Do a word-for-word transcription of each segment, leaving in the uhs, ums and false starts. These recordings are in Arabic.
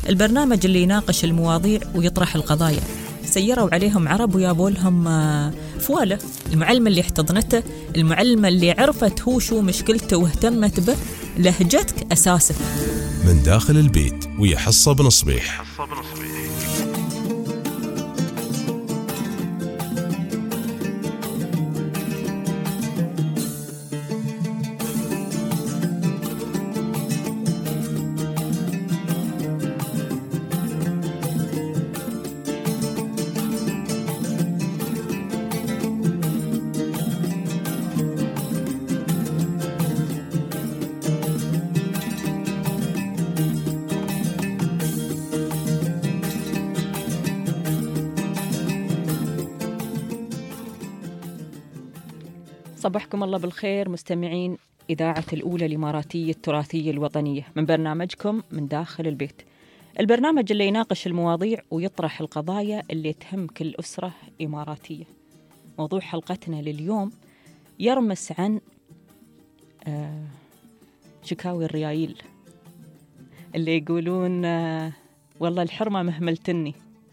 البرنامج اللي يناقش المواضيع ويطرح القضايا. سيروا عليهم عرب ويابوا لهم فوالة. المعلمة اللي احتضنته، المعلمة اللي عرفت هو شو مشكلته واهتمت به، لهجتك أساسه. من داخل البيت ويا حصة بنصبيح. صبحكم الله بالخير مستمعين إذاعة الأولى الإماراتية التراثية الوطنية من برنامجكم من داخل البيت. البرنامج اللي يناقش المواضيع ويطرح القضايا اللي تهم كل أسرة إماراتية. موضوع حلقتنا لليوم يرمس عن آه شكاوي الريايل اللي يقولون آه والله الحرمة مهملتني.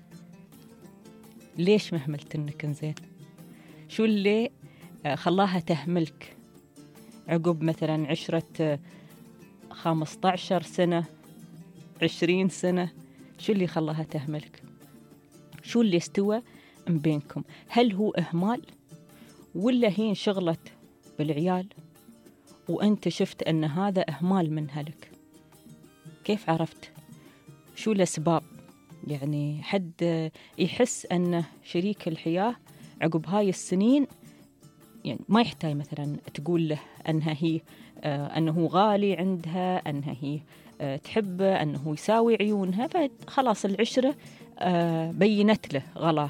ليش مهملتنك إنزين؟ شو اللي خلاها تهملك عقب مثلا عشرة خمسة عشر سنة عشرين سنة؟ شو اللي خلاها تهملك؟ شو اللي استوى من بينكم؟ هل هو إهمال ولا هي انشغلت بالعيال وأنت شفت أن هذا إهمال منها لك؟ كيف عرفت؟ شو الأسباب؟ يعني حد يحس أن شريك الحياة عقب هاي السنين يعني ما يحتاج مثلا تقول له أنها هي آه أنه غالي عندها، أنها هي آه تحبه، أنه يساوي عيونها، فخلاص العشرة آه بينت له غلاه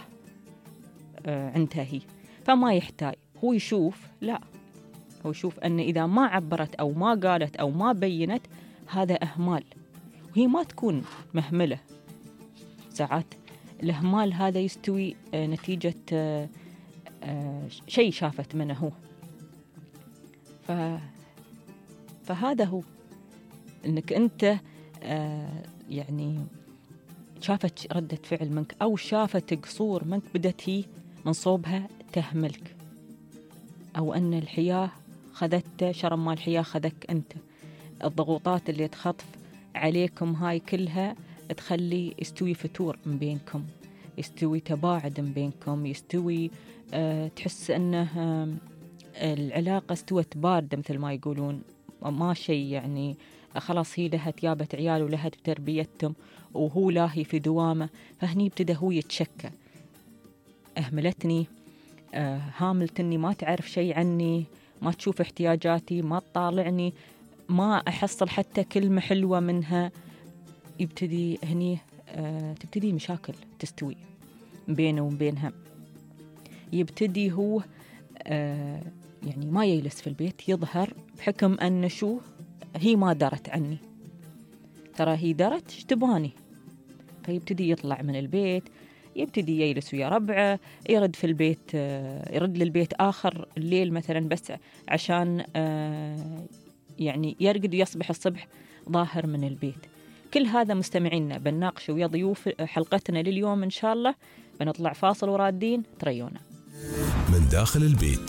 آه عندها هي، فما يحتاج هو يشوف. لا، هو يشوف أن إذا ما عبرت أو ما قالت أو ما بينت هذا إهمال، وهي ما تكون مهملة. ساعات الإهمال هذا يستوي آه نتيجة آه آه شيء شافت منه هو. ف... فهذا هو انك انت آه يعني شافت ردة فعل منك او شافت قصور منك، بدت هي من صوبها تهملك، او ان الحياة خذت شرم ما الحياة خذك انت. الضغوطات اللي تخطف عليكم هاي كلها تخلي يستوي فتور من بينكم، يستوي تباعد من بينكم، يستوي أه تحس أنه أه العلاقة استوت باردة مثل ما يقولون، ما شيء يعني خلاص هي لها تيابة عيال ولها تربيتهم وهو لاهي في دوامة. فهني ابتدى هو يتشكى، أهملتني، أه هاملتني، ما تعرف شيء عني، ما تشوف احتياجاتي، ما تطالعني، ما أحصل حتى كلمة حلوة منها. يبتدي هني أه تبتدي مشاكل تستوي بينه وبينها. يبتدي هو آه يعني ما يجلس في البيت، يظهر بحكم أن شو هي ما درت عني، ترى هي درت اشتباني. فيبتدي يطلع من البيت، يبتدي يجلس ويا ربعه، يرد في البيت آه يرد للبيت آخر الليل مثلا بس عشان آه يعني يرقد ويصبح الصبح ظاهر من البيت. كل هذا مستمعينا بنناقش ويا ضيوف حلقتنا لليوم إن شاء الله. بنطلع فاصل ورادين، تريونا. من داخل البيت.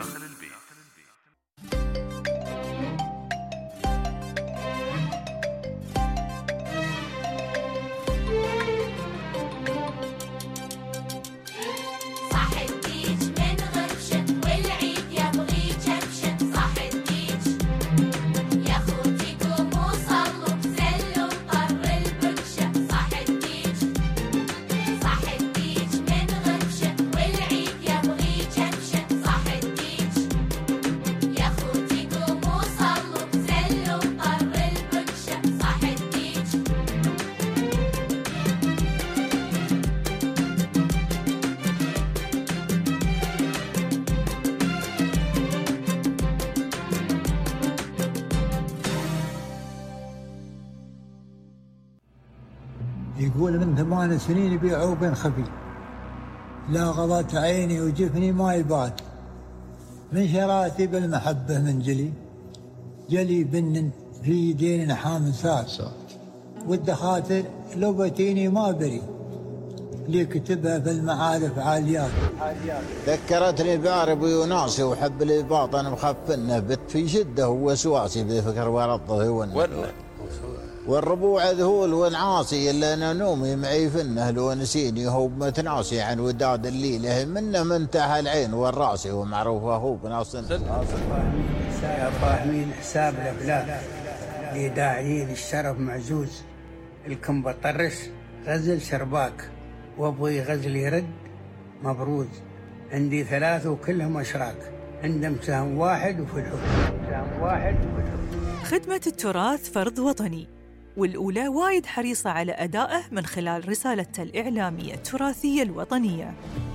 يقول من ثمان سنين يبيعوا بين خفي، لا غضت عيني وجفني ما يبات، من شراتي بالمحبة من جلي، جلي بن في يدين حام سات، والدخاتر لو بتيني ما بري اللي كتبها في المعارف عاليات. ذكرتني باربي وناسي وحب لي باطن مخفنه بت في شده ووسواسي بفكر ورطه ونه والربوع ذهول ونعاسي الا انا نومي معي فنه لو نسيني هو متناسي عن وداد الليله منه منتهى العين والراسي ومعروف اخوك ناصر. يا فاهمين حساب الافلاك اللي داعيين الشرف معزوز الكم بطرس غزل شرباك وابوي غزل يرد مبروز عندي ثلاث وكلهم اشراك عندهم سهم واحد وفي الحكم سهم واحد وفي الحكم. خدمة التراث فرض وطني، والأولى وايد حريصة على أدائه من خلال رسالته الإعلامية التراثية الوطنية.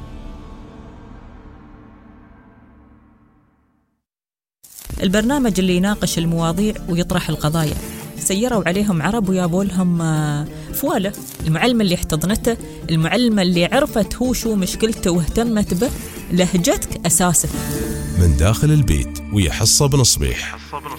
البرنامج اللي يناقش المواضيع ويطرح القضايا، سيروا عليهم عرب ويابوا لهم فوالة. المعلمة اللي احتضنته، المعلمة اللي عرفت هو شو مشكلته واهتمت به، لهجتك أساسه. من داخل البيت ويا حصة بنصبيح.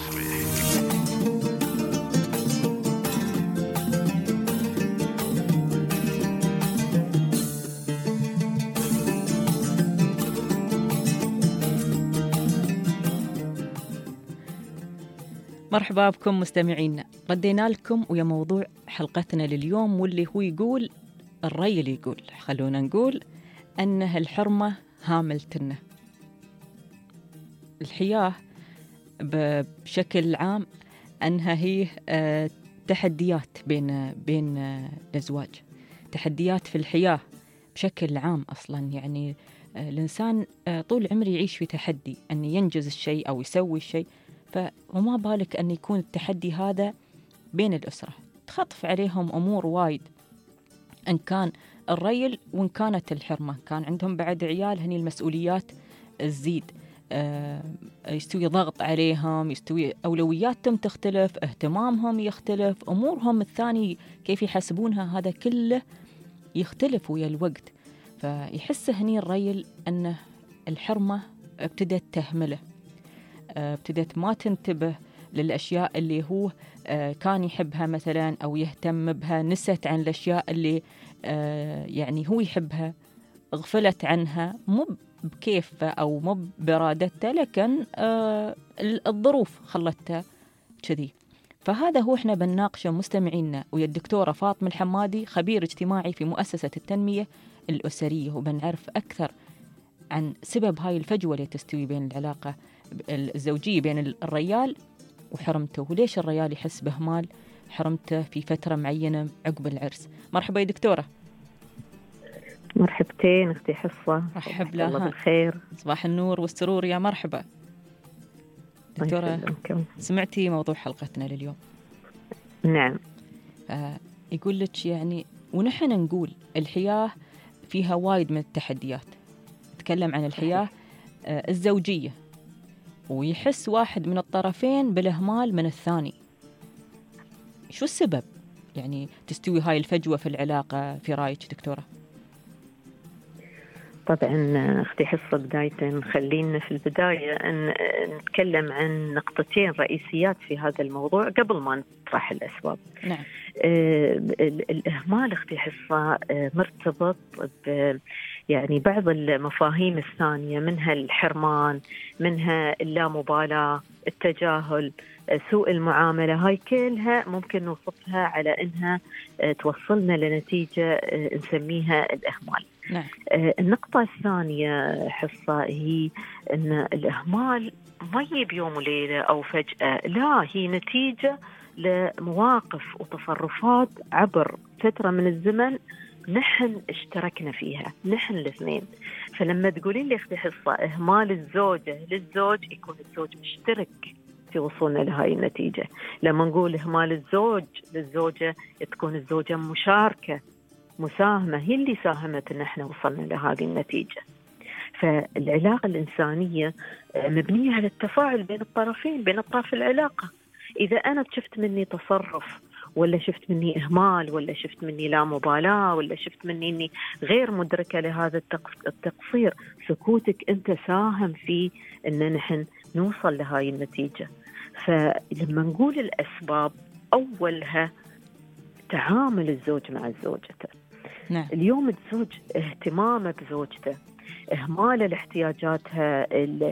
مرحبا بكم مستمعينا، ردينا لكم ويا موضوع حلقتنا لليوم واللي هو يقول الرأي اللي يقول خلونا نقول أنه الحرمة هاملتنا. الحياة بشكل عام أنها هي تحديات بين بين الأزواج، تحديات في الحياة بشكل عام. أصلا يعني الإنسان طول عمره يعيش في تحدي أن ينجز الشيء أو يسوي الشيء، فما بالك أن يكون التحدي هذا بين الأسرة، تخطف عليهم أمور وايد، إن كان الريل وإن كانت الحرمة، كان عندهم بعد عيال، هني المسؤوليات تزيد، آه يستوي ضغط عليهم، يستوي أولوياتهم تختلف، اهتمامهم يختلف، أمورهم الثاني كيف يحسبونها هذا كله يختلف ويا الوقت. فيحس هني الريل أن الحرمة ابتدت تهمله، ابتدت ما تنتبه للأشياء اللي هو كان يحبها مثلا أو يهتم بها، نست عن الأشياء اللي يعني هو يحبها، غفلت عنها، مو بكيفه أو مو برادته، لكن الظروف خلتها كذي. فهذا هو احنا بنناقشه مستمعينا ويا الدكتورة فاطمة الحمادي، خبير اجتماعي في مؤسسة التنمية الأسرية، وبنعرف أكثر عن سبب هاي الفجوة اللي تستوي بين العلاقة الزوجية بين الرجال وحرمته، وليش الرجال يحس بهمال حرمته في فترة معينة عقب العرس. مرحبا يا دكتورة. مرحبتين اختي حصة. مرحب لها. الله بالخير. صباح النور والسرور يا مرحبا دكتورة. سمعتي موضوع حلقتنا لليوم؟ نعم. آه يقول لك يعني، ونحن نقول الحياة فيها وايد من التحديات، نتكلم عن الحياة آه الزوجية، ويحس واحد من الطرفين بالإهمال من الثاني. شو السبب يعني تستوي هاي الفجوة في العلاقة في رأيك دكتورة؟ طبعا اختي حصة، بداية خلينا في البداية أن نتكلم عن نقطتين رئيسيات في هذا الموضوع قبل ما نطرح الأسباب. نعم. آه الإهمال اختي حصة آه مرتبط ب يعني بعض المفاهيم الثانية، منها الحرمان، منها اللامبالاة، التجاهل، سوء المعاملة. هاي كلها ممكن نوصفها على أنها توصلنا لنتيجة نسميها الإهمال. نعم. النقطة الثانية حصة هي أن الإهمال ما يجي بيوم وليلة أو فجأة، لا، هي نتيجة لمواقف وتصرفات عبر فترة من الزمن نحن اشتركنا فيها، نحن الاثنين. فلما تقولين لي اختي حصة إهمال الزوجة للزوج، يكون الزوج مشترك في وصولنا لهاي النتيجة. لما نقول إهمال الزوج للزوجة، تكون الزوجة مشاركة مساهمة، هي اللي ساهمت ان احنا وصلنا لهذه النتيجة. فالعلاقة الإنسانية مبنية على التفاعل بين الطرفين، بين أطراف العلاقة. إذا أنا شفت مني تصرف، ولا شفت مني إهمال، ولا شفت مني لا مبالاة، ولا شفت مني إني غير مدركة لهذا التقصير، سكوتك أنت ساهم في أن نحن نوصل لهاي النتيجة. فلما نقول الأسباب، أولها تعامل الزوج مع زوجته. نعم. اليوم الزوج اهتمامه بزوجته، إهمال لاحتياجاتها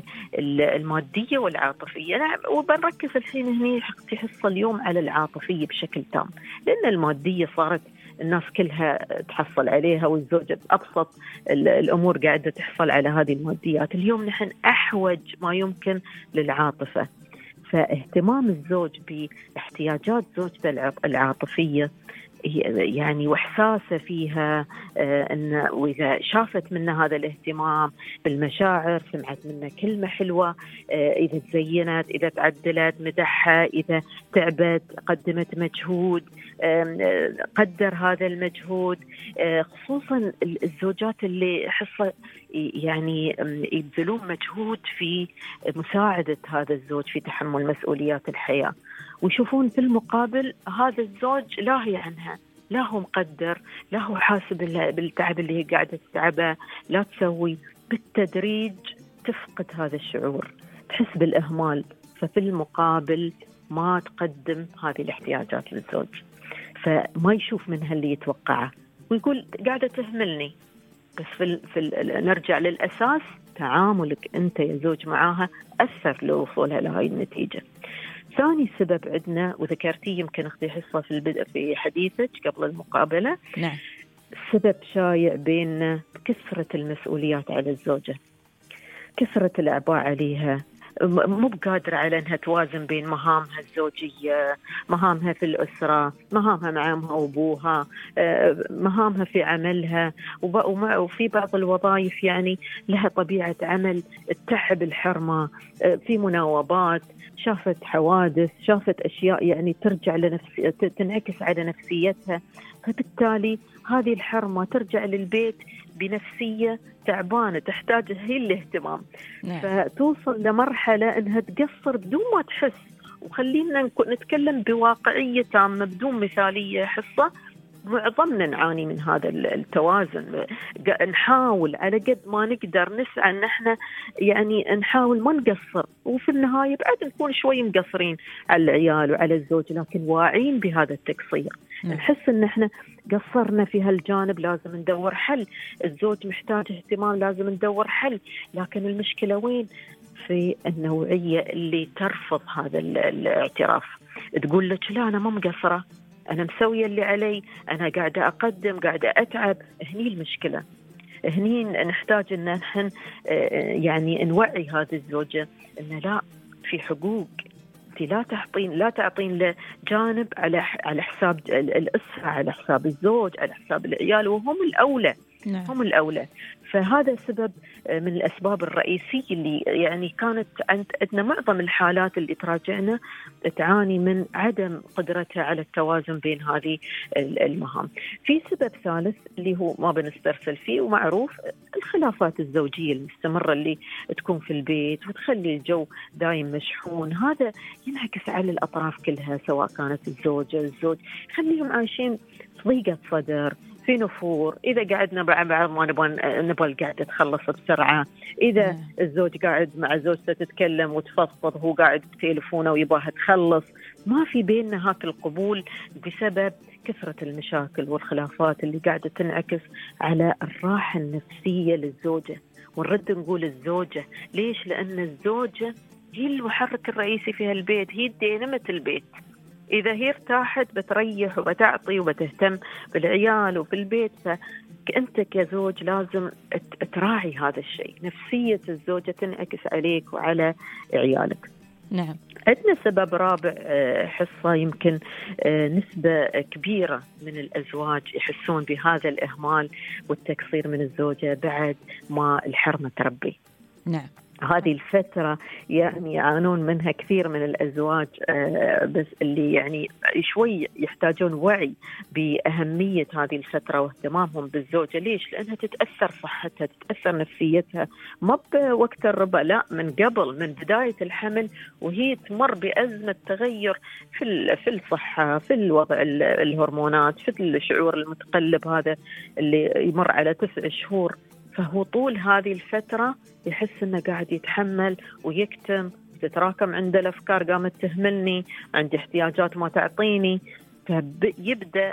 المادية والعاطفية. نعم، وبنركز الحين هني في حصة اليوم على العاطفية بشكل تام، لأن المادية صارت الناس كلها تحصل عليها، والزوجة بأبسط الأمور قاعدة تحصل على هذه الماديات. اليوم نحن أحوج ما يمكن للعاطفة، فاهتمام الزوج باحتياجات زوجته العاطفية يعني وإحساسه فيها، آه أن وإذا شافت منه هذا الاهتمام بالمشاعر، سمعت منه كلمة حلوة، آه إذا تزينت، إذا تعدلت، مدحها، إذا تعبت، قدمت مجهود، آه قدر هذا المجهود. آه خصوصا الزوجات اللي حصة يعني يبذلون مجهود في مساعدة هذا الزوج في تحمل مسؤوليات الحياة، ويشوفون في المقابل هذا الزوج لاهي عنها، لا هو مقدر، لا هو حاسب بالتعب اللي هي قاعدة تتعبه، لا تسوي. بالتدريج تفقد هذا الشعور، تحس بالإهمال، ففي المقابل ما تقدم هذه الاحتياجات للزوج، فما يشوف منها اللي يتوقعه، ويقول قاعدة تهملني. بس في, ال... في ال... نرجع للأساس، تعاملك أنت يا زوج معاها أثر لوصولها لهاي النتيجة. ثاني سبب عندنا، وذكرتيه يمكن اختي حصة في البدء في حديثك قبل المقابلة، نعم، سبب شايع بين كثرة المسؤوليات على الزوجة، كثرة الأعباء عليها، مو بقادرة على أنها توازن بين مهامها الزوجية، مهامها في الأسرة، مهامها مع أمها وأبوها، مهامها في عملها، وفي بعض الوظائف يعني لها طبيعة عمل تتعب الحرمة، في مناوبات، شافت حوادث، شافت أشياء يعني ترجع لنفسي تنعكس على نفسيتها، فبالتالي هذه الحرمة ترجع للبيت بنفسية تعبانة تحتاج هي الاهتمام. نعم. فتوصل لمرحلة أنها تقصر بدون ما تحس. وخلينا نتكلم بواقعية تامة بدون مثالية حصة، معظمنا نعاني من هذا التوازن، نحاول على قد ما نقدر نسعى ان احنا يعني نحاول ما نقصر، وفي النهاية بعد نكون شوي مقصرين على العيال وعلى الزوج، لكن واعين بهذا التقصير. نعم. نحس ان احنا قصرنا في هالجانب، لازم ندور حل. الزوج محتاج اهتمام، لازم ندور حل. لكن المشكلة وين؟ في النوعية اللي ترفض هذا الاعتراف، تقول لك لا أنا ما مقصرة، أنا مسوية اللي علي، أنا قاعدة أقدم، قاعدة أتعب. هني المشكلة، هني نحتاج أن نحن يعني نوعي هذه الزوجة أن لا، في حقوق، لا تعطين لا تعطين له جانب على على حساب الأسرة، على حساب الزوج، على حساب العيال، وهم الأولى. نعم. هم الأولى. فهذا سبب من الأسباب الرئيسية اللي يعني كانت عندنا معظم الحالات اللي تراجعنا تعاني من عدم قدرتها على التوازن بين هذه المهام. في سبب ثالث اللي هو ما بنسترسل فيه ومعروف، الخلافات الزوجية المستمرة اللي تكون في البيت وتخلي الجو دايم مشحون. هذا ينعكس على الأطراف كلها، سواء كانت الزوجة الزوج، خليهم عايشين في ضيقة صدر، في نفور. إذا قعدنا مع بعض ما نبغى نبغى القعدة تخلص بسرعة، إذا الزوج قاعد مع زوجته تتكلم وتفضفض، هو قاعد بتليفونه ويبغاها تخلص، ما في بيننا هاك القبول بسبب كثرة المشاكل والخلافات اللي قاعدة تنعكس على الراحة النفسية للزوجة. ونرد نقول الزوجة، ليش؟ لأن الزوجة هي المحرك الرئيسي في هالبيت، هي دينامة البيت. إذا هي ارتاحت بتريح وبتعطي وبتهتم بالعيال وفي البيت، فأنت كزوج لازم تراعي هذا الشيء. نفسية الزوجة تنعكس عليك وعلى عيالك. نعم. عندنا سبب رابع حصة، يمكن نسبة كبيرة من الأزواج يحسون بهذا الإهمال والتقصير من الزوجة بعد ما الحرمة تربي. نعم. هذه الفترة يعني يعانون منها كثير من الأزواج، بس اللي يعني شوي يحتاجون وعي بأهمية هذه الفترة واهتمامهم بالزوجة. ليش؟ لأنها تتأثر صحتها، تتأثر نفسيتها، ما بوقت الربا، لا، من قبل، من بداية الحمل، وهي تمر بأزمة تغير في في الصحة، في الوضع الهرمونات، في الشعور المتقلب هذا اللي يمر على تسع شهور. فهو طول هذه الفترة يحس أنه قاعد يتحمل ويكتم، تتراكم عنده الأفكار، قامت تهملني، عندي احتياجات ما تعطيني، فيبدأ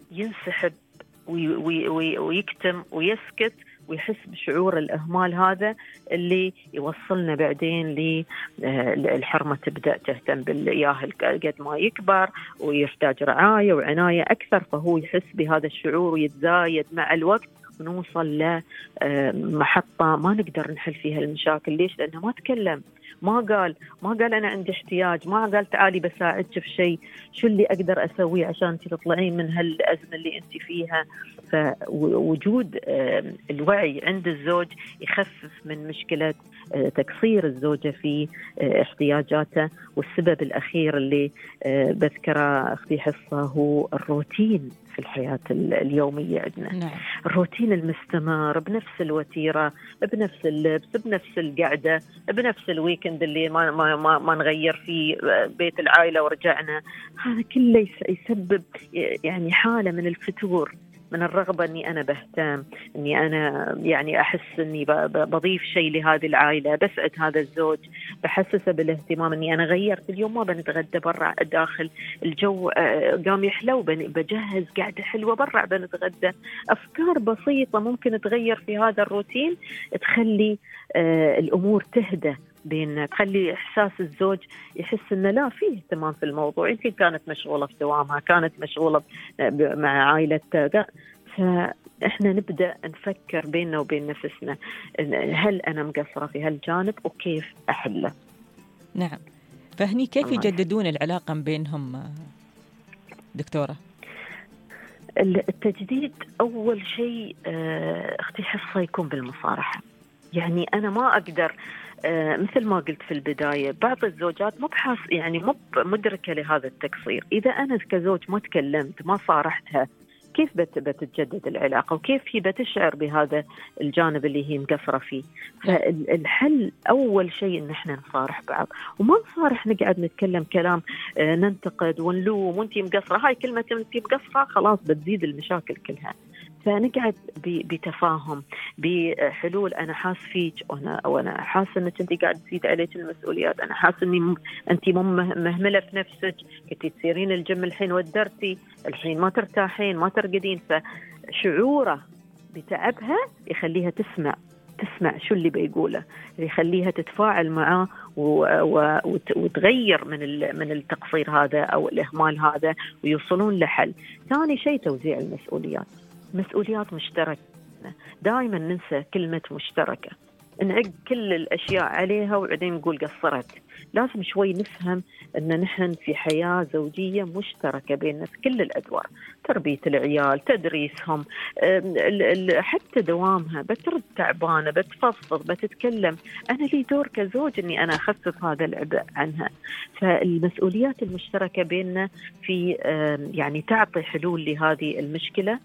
ينسحب وي وي وي ويكتم ويسكت ويحس بشعور الإهمال هذا اللي يوصلنا بعدين للحرمة تبدأ تهتم بالياهل قد ما يكبر ويحتاج رعاية وعناية أكثر، فهو يحس بهذا الشعور ويتزايد مع الوقت ونوصل لمحطة ما نقدر نحل فيها المشاكل. ليش؟ لأنه ما تكلم، ما قال ما قال أنا عندي احتياج، ما قال تعالي بساعدك في شيء، شو اللي أقدر أسويه عشان تطلعين من هالأزمة اللي أنت فيها. فوجود الوعي عند الزوج يخفف من مشكلة تقصير الزوجة في احتياجاته. والسبب الأخير اللي بذكره أختي حصة هو الروتين في الحياة اليومية عندنا. نعم. الروتين المستمر بنفس الوتيرة، بنفس اللبس، بنفس القعدة، بنفس الويكند اللي ما ما ما, ما نغير فيه بيت العائلة ورجعنا. هذا كله يسبب يعني حالة من الفتور، من الرغبة أني أنا بهتم، أني أنا يعني أحس أني بضيف شيء لهذه العائلة، بسعد هذا الزوج، بحسسه بالاهتمام، أني أنا غيرت اليوم ما بنتغدى برا داخل، الجو قام يحلو بجهز قاعدة حلوة برا بنتغدى. أفكار بسيطة ممكن تغير في هذا الروتين تخلي الأمور تهدى بين، تخلي إحساس الزوج يحس إنه لا فيه اهتمام في الموضوع. يمكن كانت مشغولة في دوامها، كانت مشغولة مع عائلتها، فإحنا نبدأ نفكر بيننا وبين نفسنا هل أنا مقصرة في هالجانب وكيف أحله. نعم. فهني كيف يجددون العلاقة بينهم دكتورة؟ التجديد أول شيء أختي حصة يكون بالمصارحة. يعني أنا ما أقدر آه مثل ما قلت في البداية، بعض الزوجات مو بحاس يعني مو مدركة لهذا التقصير. إذا أنا كزوج ما تكلمت ما صارحتها كيف بت بتتجدد العلاقة وكيف هي بتشعر بهذا الجانب اللي هي مقصرة فيه؟ فالحل أول شيء إن إحنا نصارح بعض، وما نصارح نقعد نتكلم كلام آه ننتقد ونلوم وأنتي مقصرة. هاي كلمة أنتي مقصرة خلاص بتزيد المشاكل كلها. فنقعد بتفاهم بحلول. أنا حاس فيك وأنا وأنا حاسة إنك أنت قاعد تزيد عليك المسؤوليات، أنا حاسة إني م... أنت مو مهملة في نفسك، كنت تسيرين الجيم الحين ودرتي، الحين ما ترتاحين ما ترقدين. فشعوره بتعبها يخليها تسمع تسمع شو اللي بيقوله، يخليها تتفاعل معاه و... و... وتغير من ال... من التقصير هذا أو الإهمال هذا ويوصلون لحل. ثاني شيء توزيع المسؤوليات، مسؤوليات مشتركة. دائما ننسى كلمة مشتركة، نعق كل الأشياء عليها وبعدين نقول قصرت. لازم شوي نفهم أن نحن في حياة زوجية مشتركة بيننا في كل الأدوار، تربية العيال، تدريسهم، حتى دوامها، بترد تعبانة، بتفضفض، بتتكلم. أنا لي دور كزوج أني أنا أخفف هذا العبء عنها. فالمسؤوليات المشتركة بيننا في يعني تعطي حلول لهذه المشكلة.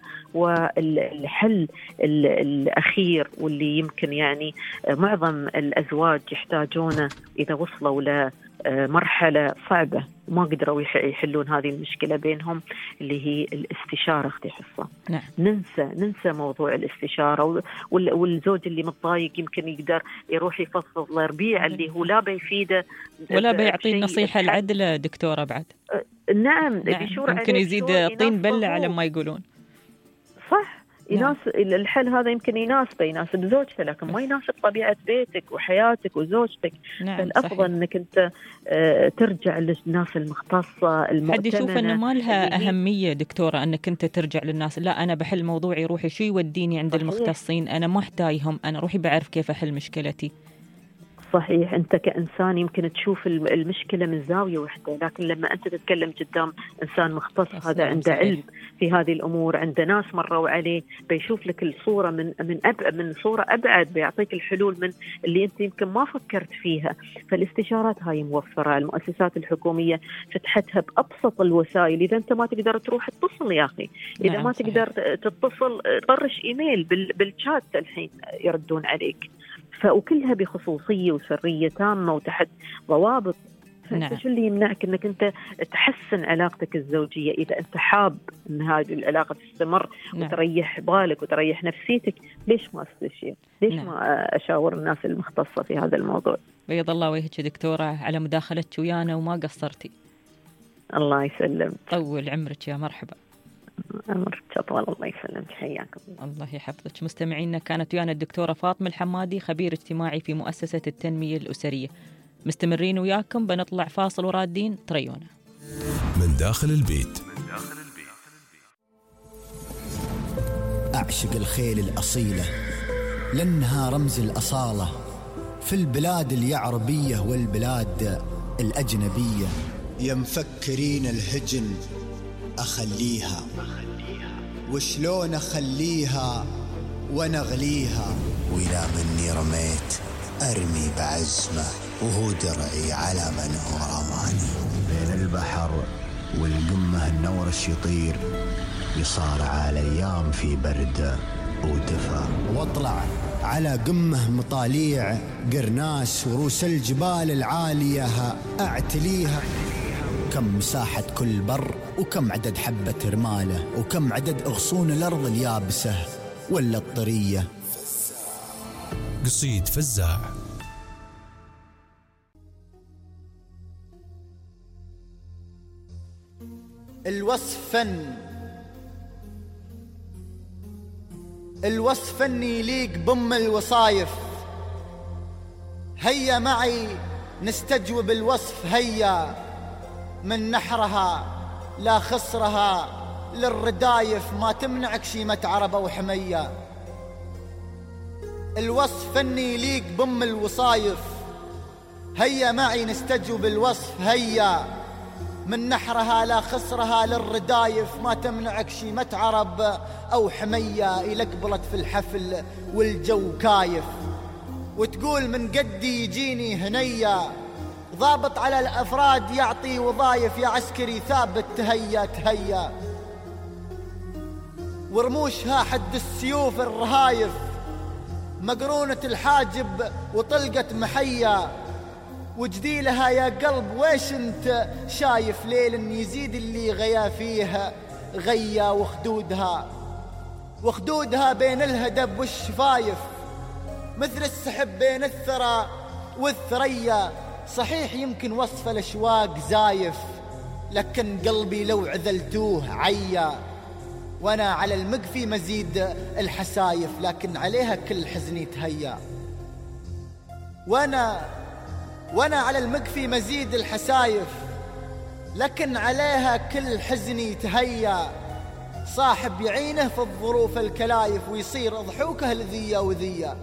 والحل الأخير واللي يمكن يعني معظم الأزواج يحتاجونه إذا وصلوا لمرحلة صعبة ما قدروا يحلون هذه المشكلة بينهم، اللي هي الاستشارة. اختي حصة. نعم. ننسى ننسى موضوع الاستشارة، والزوج اللي متضايق يمكن يقدر يروح يفضفض لربيع اللي هو لا بيفيده ولا بيعطي النصيحة العدلة دكتورة بعد. نعم, نعم. ممكن يزيد طين بلة على ما يقولون. صح. يناسب الحل هذا، يمكن يناسبه يناسب زوجته، لكن ما يناسب طبيعة بيتك وحياتك وزوجتك. نعم. فالأفضل صحيح. أنك أنت ترجع للناس المختصة المؤتمنة. حد يشوف أنه ما لها أهمية دكتورة أنك أنت ترجع للناس، لا أنا بحل موضوعي، روحي شو يوديني عند صحيح. المختصين، أنا ما أحتاجهم، أنا روحي بعرف كيف أحل مشكلتي. صحيح. أنت كإنسان يمكن تشوف المشكلة من زاوية واحدة، لكن لما أنت تتكلم قدام إنسان مختص هذا عنده صحيح. علم في هذه الأمور، عنده ناس مروا عليه، بيشوف لك الصورة من من أب من صورة أبعد، بيعطيك الحلول من اللي أنت يمكن ما فكرت فيها. فالاستشارات هاي موفرة، المؤسسات الحكومية فتحتها بأبسط الوسائل. إذا أنت ما تقدر تروح اتصل يا أخي، إذا نعم. ما صحيح. تقدر تتصل طرش إيميل بالشات الحين يردون عليك. فوكلها بخصوصية وسرية تامة وتحت ضوابط. نعم. شو اللي يمنعك انك انت تحسن علاقتك الزوجية؟ اذا انت حاب ان هذه العلاقة تستمر نعم. وتريح بالك وتريح نفسيتك، ليش ما استشير؟ ليش نعم. ما اشاور الناس المختصة في هذا الموضوع؟ بيض الله وجهك دكتورة على مداخلتك ويانا وما قصرتي. الله يسلم. طول عمرك يا مرحبا. أمر جدول. الله يسلمك، حياكم الله يحفظك. مستمعينا، كانت ويانا الدكتورة فاطمة الحمادي، خبير اجتماعي في مؤسسة التنمية الأسرية. مستمرين وياكم، بنطلع فاصل ورادين، تريونا من داخل البيت. أعشق الخيل الأصيلة لأنها رمز الأصالة في البلاد اليعربية والبلاد الأجنبية. يا مفكرين الهجن أخليها، وشلون أخليها ونغليها، وإلى مني رميت أرمي بعزمة وهو درعي على من هو رماني. بين البحر والقمة النورش يطير، يصارع الأيام في برد ودفا، واطلع على قمة مطاليع قرناس وروس الجبال العالية أعتليها. كم مساحة كل بر، وكم عدد حبة رمالة، وكم عدد أغصون الأرض اليابسة ولا الطرية. قصيد فزاع. الوصف فن، الوصف فني يليق بم الوصايف. هيا معي نستجوب الوصف، هيا من نحرها لا خصرها للردايف، ما تمنعك شيمة عربة وحمية. الوصف فني يليق بم الوصايف، هيا معي نستجوب الوصف، هيا من نحرها لا خصرها للردايف، ما تمنعك شيمة عرب أو حمية. إلى قبلت في الحفل والجو كايف، وتقول من قدي يجيني هنية، ضابط على الأفراد يعطي وظايف، يا عسكري ثابت تهيا تهيا. ورموشها حد السيوف الرهايف، مقرونة الحاجب وطلقت محيا، وجديلها يا قلب ويش انت شايف، ليل يزيد اللي غيا فيها غيا. وخدودها وخدودها بين الهدب والشفايف، مثل السحب بين الثرى والثريا. صحيح يمكن وصف الأشواق زايف، لكن قلبي لو عذلتوه عيا. وانا على المقفي مزيد الحسايف، لكن عليها كل حزني تهيا. وانا وانا على المقفي مزيد الحسايف، لكن عليها كل حزني تهيا. صاحب يعينه في الظروف الكلايف، ويصير ضحوكه لذية وذية.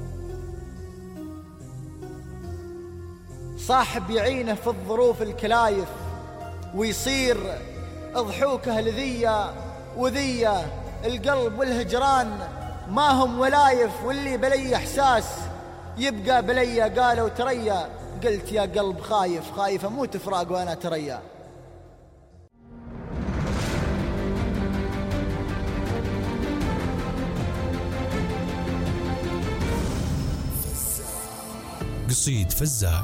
صاحب يعينه في الظروف الكلايف، ويصير ضحوكه لذية وذية. القلب والهجران ما هم ولايف، واللي بلي إحساس يبقى بلي. قالوا تريا، قلت يا قلب خايف خايف أموت فراق وأنا تريا. قصيد فزاع.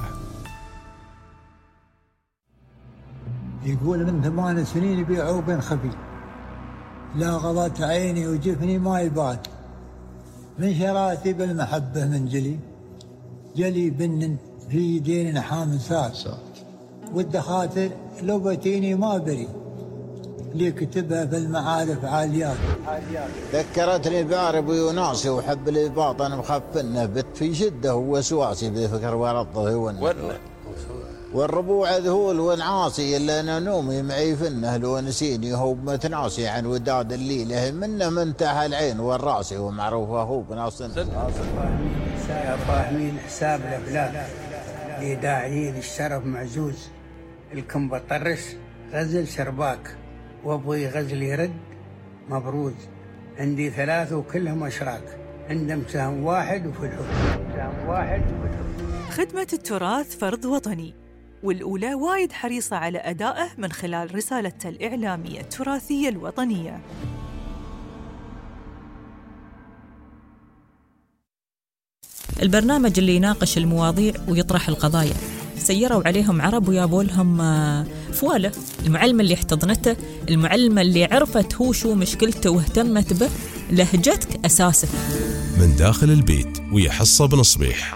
يقول من ثمان سنين يبيعوا بين خفي، لا غضت عيني وجفني ما يبات، من شراتي بالمحبة من جلي، جلي بن في دين حام ساس، والدخاتر لو بتيني ما بري، اللي كتبها في المعارف عاليات. ذكرتني بعرب ويوناسي وحب لي باطن مخفنه، بت في شده ووسواسي بفكر ورطه ون والربوع ذهول ونعاصي، الا انا نومي معي فنه، لو نسيني هو متناسي عن وداد الليله، منه منتهى العين والراسي، ومعروفه هو بناصن. فاهمين حساب الافلاك، اللي داعيين الشرف معزوز، الكم بطرش غزل شرباك، وابغي غزل يرد مبروز. عندي ثلاث وكلهم اشراك، عندهم سهم واحد وفي الحب سهم واحد وفي الحب. خدمة التراث فرض وطني، والأولى وايد حريصة على أدائه من خلال رسالته الإعلامية التراثية الوطنية. البرنامج اللي يناقش المواضيع ويطرح القضايا، سيروا عليهم عرب ويابوا لهم فوالة. المعلمة اللي احتضنته، المعلمة اللي عرفت هو شو مشكلته واهتمت به، لهجتك أساسك. من داخل البيت ويا حصة بن صبيح.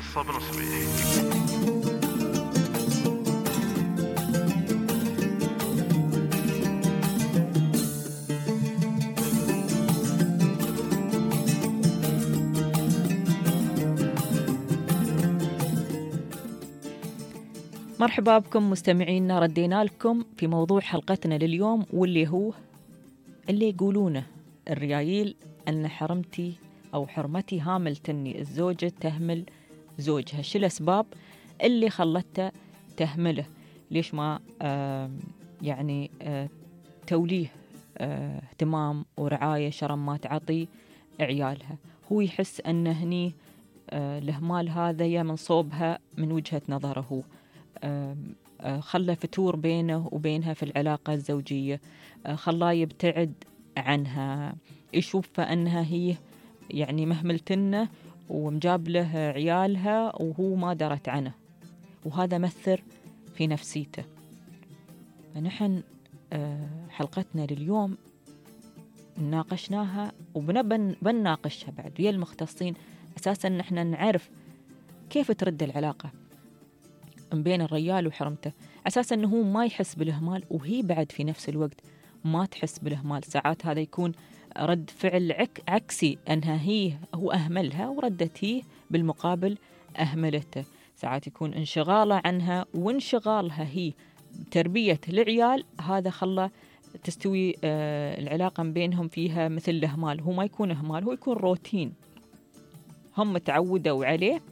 مرحبا بكم مستمعينا، ردينا لكم في موضوع حلقتنا لليوم، واللي هو اللي يقولونه الريايل أن حرمتي أو حرمتي هامل تني، الزوجة تهمل زوجها. شو الأسباب اللي خلته تهمله؟ ليش ما آه يعني آه توليه آه اهتمام ورعاية شرم ما تعطي عيالها؟ هو يحس أن هني آه الإهمال هذا يا من صوبها من وجهة نظره، آه آه خلى فتور بينه وبينها في العلاقة الزوجية، آه خلاه يبتعد عنها، يشوف أنها هي يعني مهملتنه ومجاب له عيالها وهو ما درت عنه، وهذا مثر في نفسيته. فنحن حلقتنا لليوم ناقشناها وبنناقشها بعد ويا المختصين، أساساً نحن نعرف كيف ترد العلاقة بين الرجال وحرمته، أساساً أنه هو ما يحس بالإهمال وهي بعد في نفس الوقت ما تحس بالإهمال. ساعات هذا يكون رد فعل عك عكسي، أنها هي هو أهملها وردت هي بالمقابل أهملته. ساعات يكون انشغاله عنها وانشغالها هي تربية العيال، هذا خلى تستوي آه العلاقة بينهم فيها مثل الإهمال. هو ما يكون إهمال، هو يكون روتين هم تعودوا عليه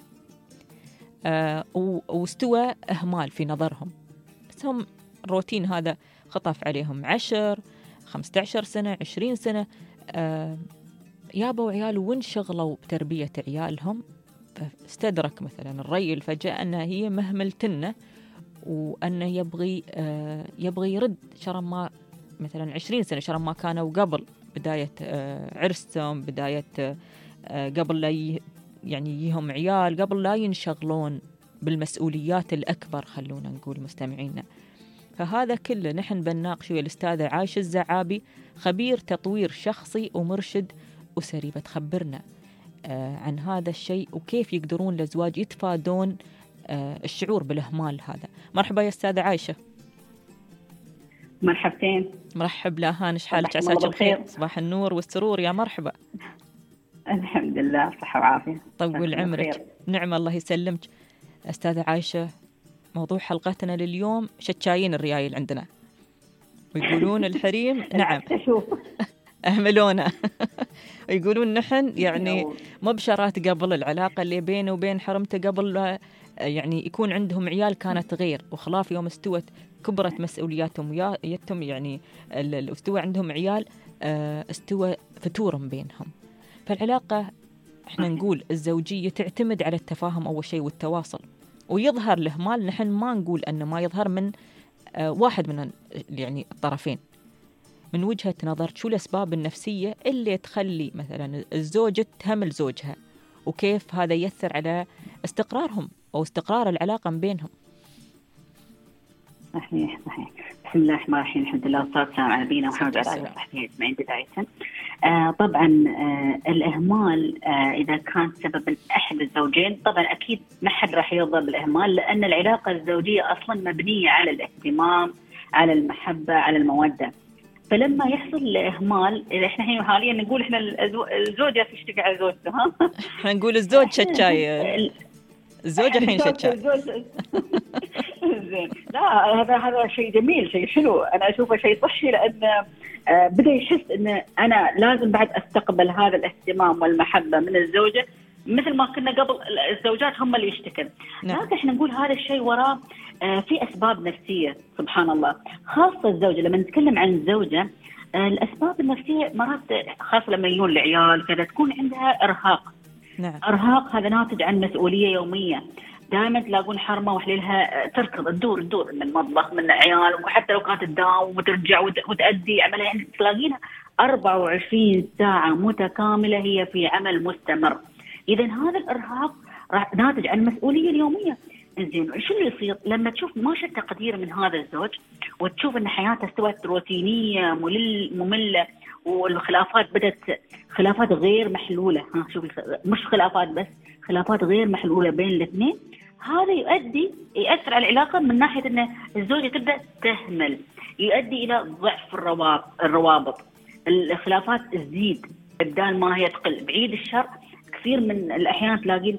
آه واستوى إهمال في نظرهم، بس هم روتين هذا خطف عليهم عشر خمسة عشر سنة عشرين سنة، آه يابوا عيال وانشغلوا بتربية عيالهم. فاستدرك مثلا الرجل فجأة أنها هي مهملتنه وأنه يبغي آه يبغي يرد شرم ما مثلا عشرين سنة، شرم ما كانوا قبل بداية آه عرسهم، بداية آه قبل لا يعني يهم عيال، قبل لا ينشغلون بالمسؤوليات الأكبر، خلونا نقول مستمعينا. فهذا كله نحن بنناقشه ويا الأستاذة عايشة الزعابي، خبير تطوير شخصي ومرشد أسري، بتخبرنا آه عن هذا الشيء وكيف يقدرون الأزواج يتفادون آه الشعور بالإهمال هذا. مرحبا يا أستاذة عايشة. مرحبتين. مرحب لاهان، ايش حالك؟ عساك الخير. صباح النور والسرور، يا مرحبا. الحمد لله صحة وعافية. طول عمرك. نعم الله يسلمك. أستاذة عايشة، موضوع حلقتنا لليوم شتشاين الريايل عندنا ويقولون الحريم نعم أهملونا ويقولون نحن يعني مبشرات قبل العلاقة اللي بينه وبين حرمته، قبل يعني يكون عندهم عيال كانت غير، وخلاف يوم استوت كبرت مسؤولياتهم ويتم يعني استوى عندهم عيال استوى فتور بينهم. فالعلاقة احنا نقول الزوجية تعتمد على التفاهم أول شيء والتواصل، ويظهر الإهمال نحن ما نقول أنه ما يظهر من آه واحد من يعني الطرفين. من وجهة نظر شو الأسباب النفسية اللي تخلي مثلا الزوجة تهمل زوجها، وكيف هذا يأثر على استقرارهم أو استقرار العلاقة بينهم؟ صحيح صحيح. بسم الله الرحمن الرحيم، الحمد لله والصلاة والسلام على نبينا محمد وعلى آله وصحبه أجمعين. بداية آه طبعا آه الإهمال آه إذا كان سبب من أحد الزوجين، طبعا أكيد ما حد راح يرضى بالإهمال، لأن العلاقة الزوجية أصلا مبنية على الاهتمام، على المحبة، على المودة. فلما يحصل الإهمال، إذا إحنا هنا حاليا نقول إحنا الزوجة تشتكي على زوجته، ها إحنا نقول الزوج شتشاي، الزوجة الحين شتشاي. زين، لا هذا هذا شيء جميل، شيء حلو، أنا أشوفه شيء صحي، لأن آه بدأ يحس إن أنا لازم بعد أستقبل هذا الاهتمام والمحبة من الزوجة، مثل ما كنا قبل الزوجات هم اللي يشتكن. لكن إحنا نقول هذا الشيء وراه آه في أسباب نفسية سبحان الله، خاصة الزوجة. لما نتكلم عن الزوجة آه الأسباب النفسية مرات خاصة لما يجون العيال كذا تكون عندها إرهاق. نعم. إرهاق هذا ناتج عن مسؤولية يومية، دائما تلاقون حرمة وحليلها تركض تدور تدور من المطبخ من العيال، وحتى لو كانت تداوم وترجع وتأدي عملها، يعني تلاقينها أربعة وعشرين ساعة متكاملة هي في عمل مستمر. إذا هذا الإرهاق ناتج عن المسؤولية اليومية. إنزين شو اللي يصير لما تشوف ما شئت تقدير من هذا الزوج، وتشوف أن حياته استوت روتينية ملل مملة، والخلافات بدت خلافات غير محلولة، ها شوف مش خلافات بس، خلافات غير محلولة بين الاثنين. هذا يؤدي يأثر على العلاقة من ناحية أن الزوجة تبدأ تهمل، يؤدي إلى ضعف الروابط الروابط الخلافات تزيد بدال ما هي تقل. بعيد الشر كثير من الأحيان تلاقين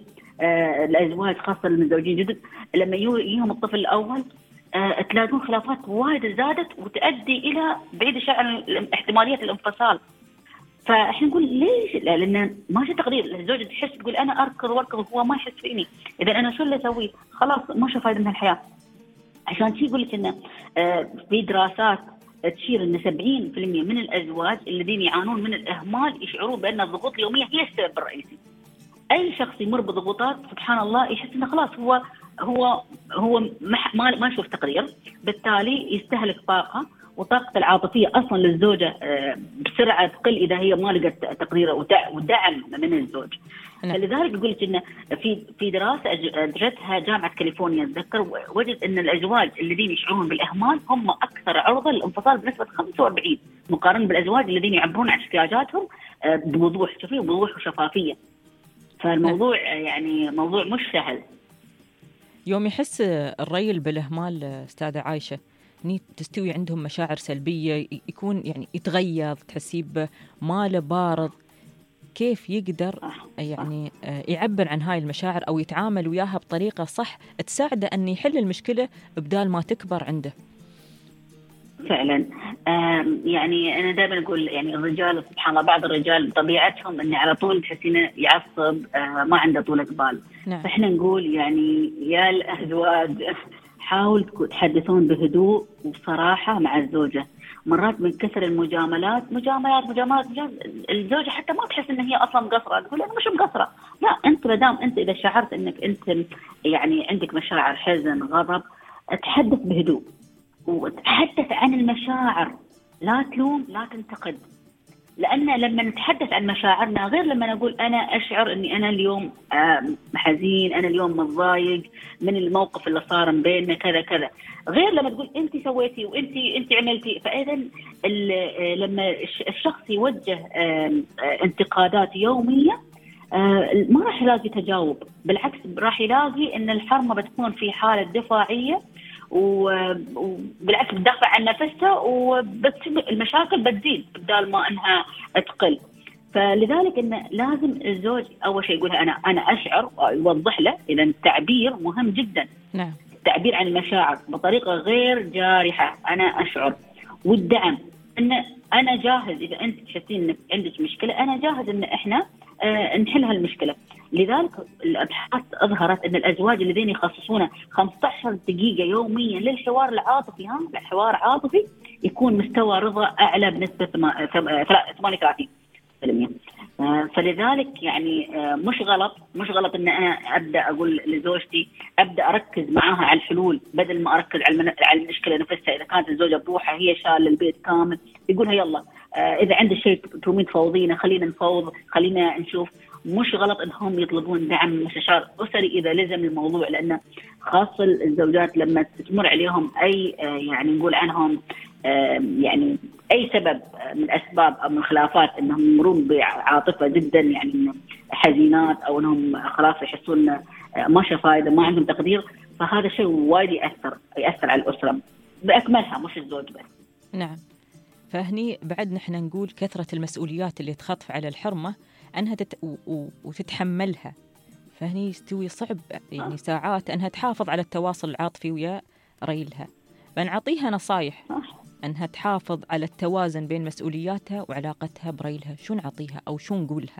آه الازواج خاصه المتزوجين جدد لما يجيهم الطفل الاول آه تلاقون خلافات وايد زادت وتؤدي الى بعيد الشر عن احتماليه الانفصال. فاحنا نقول ليش؟ لا، لان ما في تقدير. الزوجه تحس تقول انا اركض واركض وهو ما يحس فيني، اذا انا شو اللي اسوي؟ خلاص ما شو فايده من الحياه. عشان شي يقول لك انه آه في دراسات تشير ان سبعين بالمئة من الازواج الذين يعانون من الاهمال يشعرون بان الضغوط اليوميه هي السبب الرئيسي. اي شخص يمر بضغوطات سبحان الله يحس انه خلاص هو هو هو ما ما يشوف تقدير، بالتالي يستهلك طاقه، وطاقه العاطفيه اصلا للزوجه بسرعه تقل اذا هي ما لقت تقدير ودعم من الزوج. فلذلك يقول لك انه في في دراسه اجرتها جامعه كاليفورنيا اتذكر، وجد ان الازواج الذين يشعرون بالاهمال هم اكثر عرضه للانفصال بنسبه خمسة وأربعين مقارنه بالازواج الذين يعبرون عن احتياجاتهم بوضوح، شوفي بوضوح وشفافيه. فالموضوع يعني موضوع مش سهل. يوم يحس الرجل بالاهمال استاذه عايشه تستوي عندهم مشاعر سلبيه، يكون يعني يتغيظ، تحسيه بماله بارد، كيف يقدر يعني يعبر عن هاي المشاعر أو يتعامل وياها بطريقة صح تساعده أن يحل المشكلة بدال ما تكبر عنده؟ فعلا يعني أنا دائما أقول يعني الرجال سبحان الله بعض الرجال بطبيعتهم أنه على طول تحسينه يعصب، ما عنده طولة بال. نعم. فإحنا نقول يعني يا الأزواج حاولوا تحدثون بهدوء وبصراحة مع الزوجة. مرات من كثر المجاملات مجاملات مجاملات, مجاملات الزوجة حتى ما تحس إن هي أصلا مقصرة، تقول أنا مش مقصرة. لا، أنت مدام أنت إذا شعرت إنك أنت يعني عندك مشاعر حزن غضب، تحدث بهدوء وتحدث عن المشاعر، لا تلوم لا تنتقد. لأن لما نتحدث عن مشاعرنا غير لما نقول أنا أشعر أني أنا اليوم حزين، أنا اليوم متضايق من الموقف اللي صار بيننا كذا كذا، غير لما تقول أنت سويتي وأنت أنت عملتي. فإذا لما الشخص يوجه انتقادات يومية ما راح يلاقي تجاوب، بالعكس راح يلاقي أن الحرمة بتكون في حالة دفاعية، وبالعكس بتدافع عن نفسها والمشاكل بتزيد بدال ما انها تقل. فلذلك انه لازم الزوج اول شيء يقولها انا انا اشعر، يوضح له. اذا التعبير مهم جدا. نعم. التعبير عن المشاعر بطريقه غير جارحه، انا اشعر، والدعم ان انا جاهز. اذا انت تحسين انك عندك مشكله انا جاهز ان احنا آه نحل هالمشكله. لذلك الابحاث اظهرت ان الازواج الذين يخصصون خمسة عشر دقيقه يوميا للحوار العاطفي، ها الحوار عاطفي، يكون مستوى رضا اعلى بنسبه ثمانية وثلاثين بالمئة. فلذلك يعني مش غلط مش غلط ان انا ابدا اقول لزوجتي، ابدا اركز معاها على الحلول بدل ما اركز على المشكله نفسها. اذا كانت الزوجه بروحها هي شايله البيت كامل، يقولها يلا اذا عندك شيء ترومين تفوضينا خلينا نفوض، خلينا نشوف. مش غلط انهم يطلبون دعم مستشار اسري اذا لزم الموضوع، لان خاصه الزوجات لما تمر عليهم اي يعني نقول عنهم يعني اي سبب من اسباب او من خلافات انهم يمرون بعاطفه جدا يعني حزينات، او انهم خلاص يحسون ما شاء فايده ما عندهم تقدير، فهذا شيء وايد ياثر ياثر على الاسره باكملها مش الزوج بس. نعم. فهني بعد نحن نقول كثره المسؤوليات اللي تخطف على الحرمه أنها تت... و... وتتحملها، فهني يستوي صعب يعني ساعات أنها تحافظ على التواصل العاطفي ويا ريلها. فنعطيها نصايح أنها تحافظ على التوازن بين مسؤولياتها وعلاقتها بريلها. شو نعطيها أو شو نقولها؟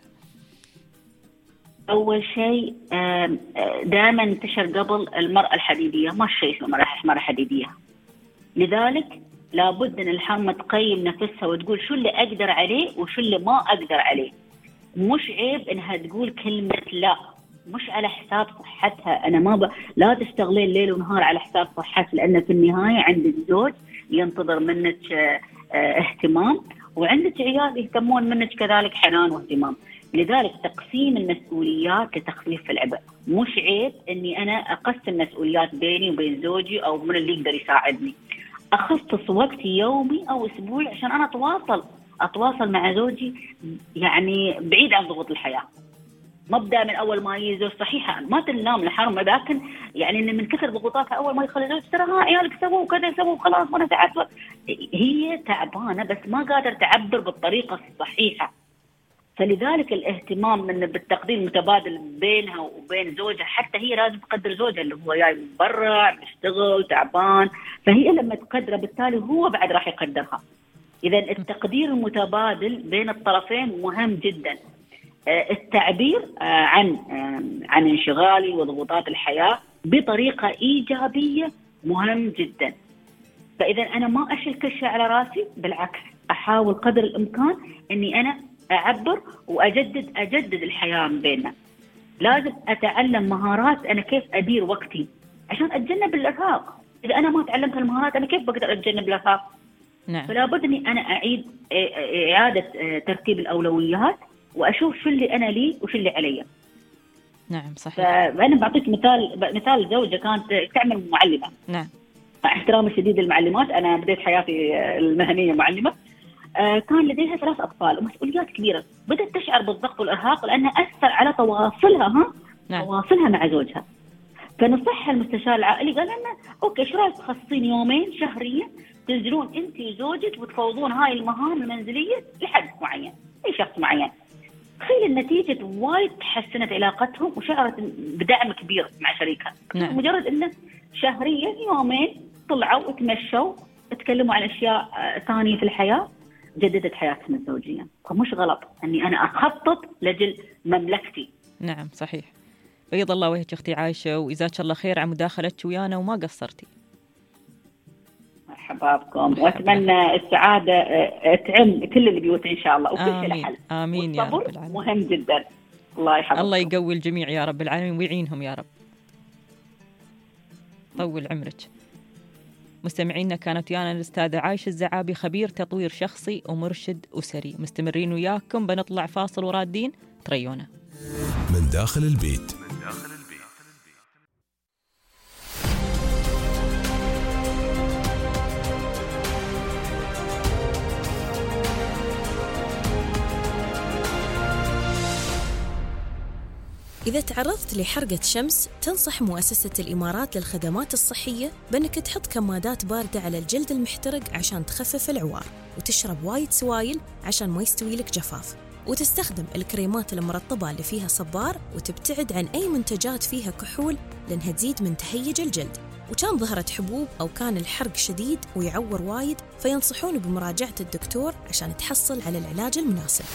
أول شيء دائما انتشر قبل المرأة الحديدية، ما الشيء اسمه مرأة حديدية. لذلك لابد أن الحرمة تقيم نفسها وتقول شو اللي أقدر عليه وشو اللي ما أقدر عليه. مش عيب انها تقول كلمة لا، مش على حساب صحتها. انا ما ب... لا تشتغلين ليل ونهار على حساب صحتها، لان في النهاية عندك زوج ينتظر منك اه اه اهتمام، وعندك عيال يهتمون منك كذلك حنان واهتمام. لذلك تقسيم المسؤوليات لتخفيف العبء. مش عيب اني انا اقسم مسؤوليات بيني وبين زوجي او من اللي يقدر يساعدني. اخصص وقت يومي او اسبوعي عشان انا اتواصل أتواصل مع زوجي يعني بعيد عن ضغوط الحياة. مبدأ من أول ما يجي زوج صحيحة ما تنام الحرمة، لكن يعني إن من كثر ضغوطاتها أول ما يدخل زوج ترى ها عيالك سووا وكذا سووا وخلاص وأنا تعبت. هي تعبانة بس ما قادرة تعبر بالطريقة الصحيحة. فلذلك الاهتمام من بالتقدير المتبادل بينها وبين زوجها، حتى هي لازم تقدر زوجها اللي هو جاي من برا بيشتغل تعبان، فهي لما تقدره بالتالي هو بعد راح يقدرها. إذا التقدير المتبادل بين الطرفين مهم جدا. التعبير عن عن انشغالي وضغوطات الحياة بطريقة إيجابية مهم جدا. فإذا أنا ما أشيل كل شيء على راسي، بالعكس أحاول قدر الإمكان إني أنا أعبر وأجدد أجدد الحياة بيننا. لازم أتعلم مهارات أنا كيف أدير وقتي عشان أتجنب الإرهاق. إذا أنا ما تعلمت المهارات أنا كيف بقدر أتجنب الإرهاق؟ نعم. فلا بد إني أنا أعيد إعادة ترتيب الأولويات وأشوف شو اللي أنا لي وشو اللي علي. نعم صحيح. فأنا بعطيك مثال مثال زوجة كانت تعمل معلمة. نعم. مع احترامي الشديد للمعلمات، أنا بديت حياتي المهنية معلمة. آه كان لديها ثلاث أطفال ومسؤوليات كبيرة، بدأت تشعر بالضغط والإرهاق لأنه أثر على تواصلها ها نعم. تواصلها مع زوجها. فنصحها المستشار العائلي قال لنا أوكي شو رأيك تخصصين يومين شهريا تنزلون أنت وزوجك وتفوضون هاي المهام المنزلية لحد معين، أي شخص معين. تخيل النتيجة وايد تحسنت علاقتهم وشعرت بدعم كبير مع شريكها. نعم. مجرد إنه شهريا يومين طلعوا وتمشوا تكلموا عن أشياء ثانية في الحياة، جددت حياتهم الزوجية. فمش غلط أني أنا أخطط لجل مملكتي. نعم صحيح. بيض الله وجهك أختي عايشة، وإجزاك الله خير على مداخلتك ويانا وما قصرتي. مرحبا بكم، وأتمنى السعادة تعم كل البيوت إن شاء الله وكل شيء حل. آمين يا رب العالمين. مهم جدا. الله يحفظكم. الله يقوي الجميع يا رب العالمين ويعينهم يا رب. طول عمرك. مستمعينا كانت ويانا الأستاذة عايشة الزعابي، خبير تطوير شخصي ومرشد أسري. مستمرين وياكم، بنطلع فاصل ورادين تريونا من داخل البيت. إذا تعرضت لحرقة شمس، تنصح مؤسسة الإمارات للخدمات الصحية بأنك تحط كمادات باردة على الجلد المحترق عشان تخفف العوار، وتشرب وايد سوائل عشان ما يستوي لك جفاف، وتستخدم الكريمات المرطبة اللي فيها صبار، وتبتعد عن أي منتجات فيها كحول لأنها تزيد من تهيج الجلد. وكان ظهرت حبوب أو كان الحرق شديد ويعور وايد، فينصحون بمراجعة الدكتور عشان تحصل على العلاج المناسب.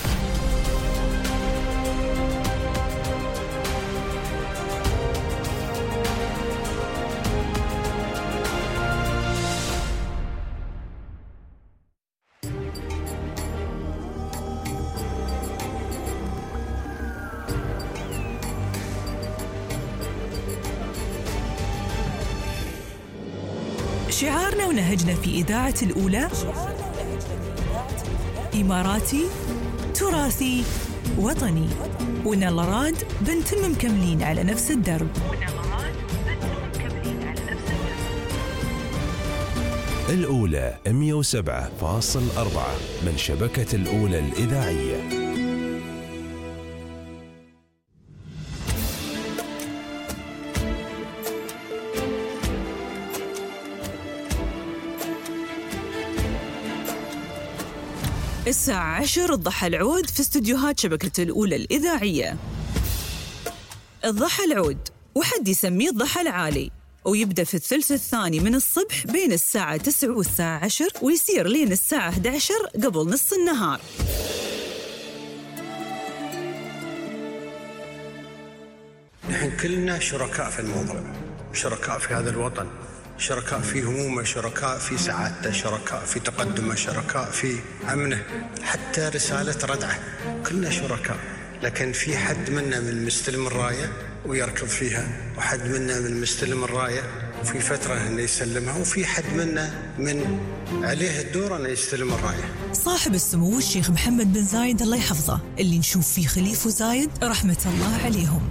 شعارنا ونهجنا في إذاعة الأولى إماراتي تراثي وطني، ونلراد بنتم مكملين على نفس الدرب. الأولى مئة وسبعة فاصل أربعة من شبكة الأولى الإذاعية. الساعة عشر الضحى العود في استديوهات شبكة الأولى الإذاعية. الضحى العود وحد يسميه الضحى العالي، ويبدأ في الثلث الثاني من الصبح بين الساعة تسعة والساعة عشر، ويصير لين الساعة إحدى عشر قبل نص النهار. نحن كلنا شركاء في الموضوع، شركاء في هذا الوطن، شركاء في همومه، شركاء في سعادته، شركاء في تقدمه، شركاء في أمنه، حتى رسالة ردعه كلنا شركاء. لكن في حد منا من مستلم الراية ويركض فيها، وحد منا من مستلم الراية وفي فترة أنه يسلمها، وفي حد منا من عليه الدور أنه يستلم الراية. صاحب السمو الشيخ محمد بن زايد الله يحفظه، اللي نشوف فيه خليفه زايد رحمة الله عليهم.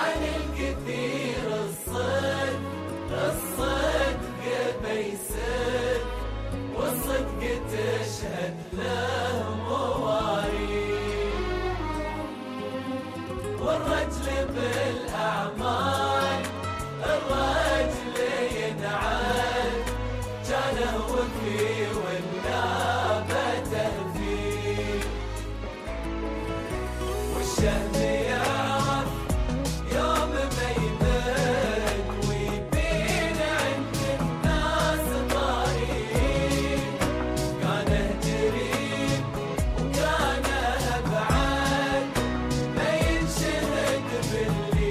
عن الكثير الصدق الصدق بيسد والصدق تشهد له مواريث والرجل بالأعمال الرجل ينعاد جانه وفي والنابته فيه والشهم يعرف يوم ما يمد ويبين عند الناس طريق كانه قريب وكانه بعد ما ينشهد باللي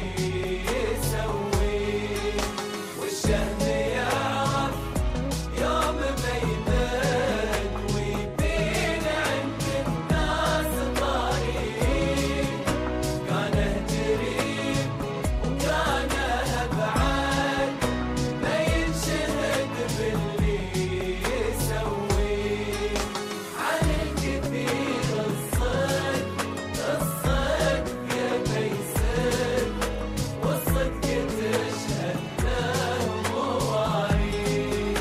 يسويه والشهم يعرف يوم ما يمد ويبين عند الناس طريق كانه قريب وكانه بعد ما ينشهد باللي يسويه عن الكثير الصدق الصدق بيسد والصدق تشهد له مواريث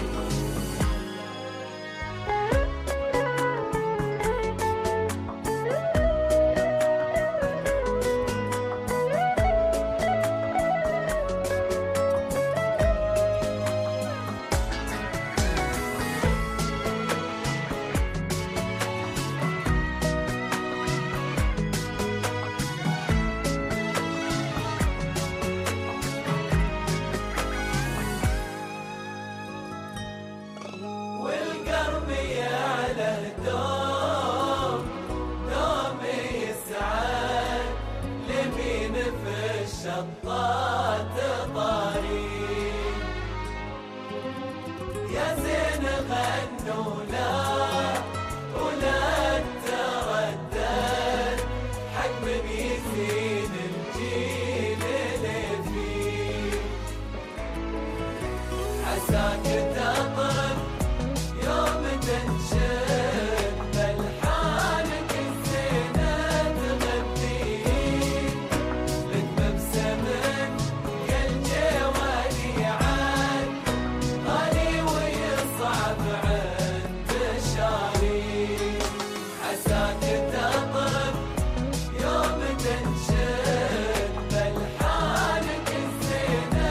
والقرم يعله دوم دوم يسعد لمين في الشطات طريق يا زين غنوا لا ولا تردد حق من يزين الجيل اللي فيه عساك تطرب يوم تنشد بلحانك الزينة تغنيه لك مبسمن كالجوالي عاد غالي ويصعب عند شاري عساك تطرب يوم تنشد بلحانك الزينة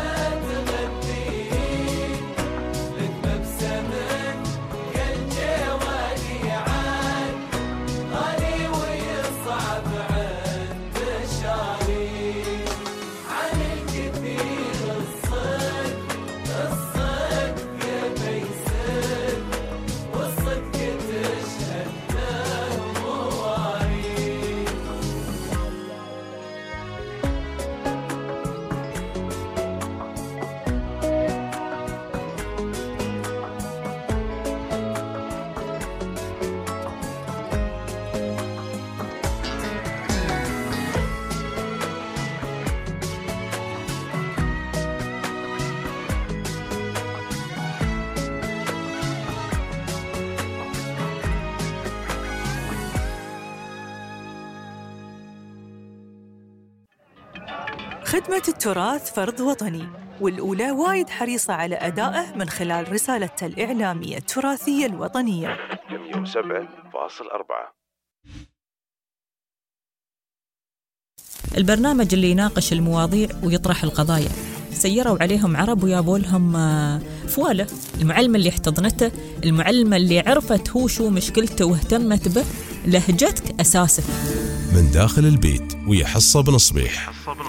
تغنيه لك مبسمن كالجوالي عاد غالي ويصعب عند شاري عن الكثير الصدق الصدق بيسد والصدق تشهد له مواريث خدمة التراث فرض وطني، والأولى وايد حريصة على أدائه من خلال رسالته الإعلامية التراثية الوطنية. مية وسبعة فاصل أربعة. البرنامج اللي يناقش المواضيع ويطرح القضايا، سيروا عليهم عرب ويابوا لهم فوالة. المعلمة اللي احتضنته، المعلمة اللي عرفت هو شو مشكلته واهتمت به، لهجتك أساسك. من داخل البيت ويا حصة بنصبيح.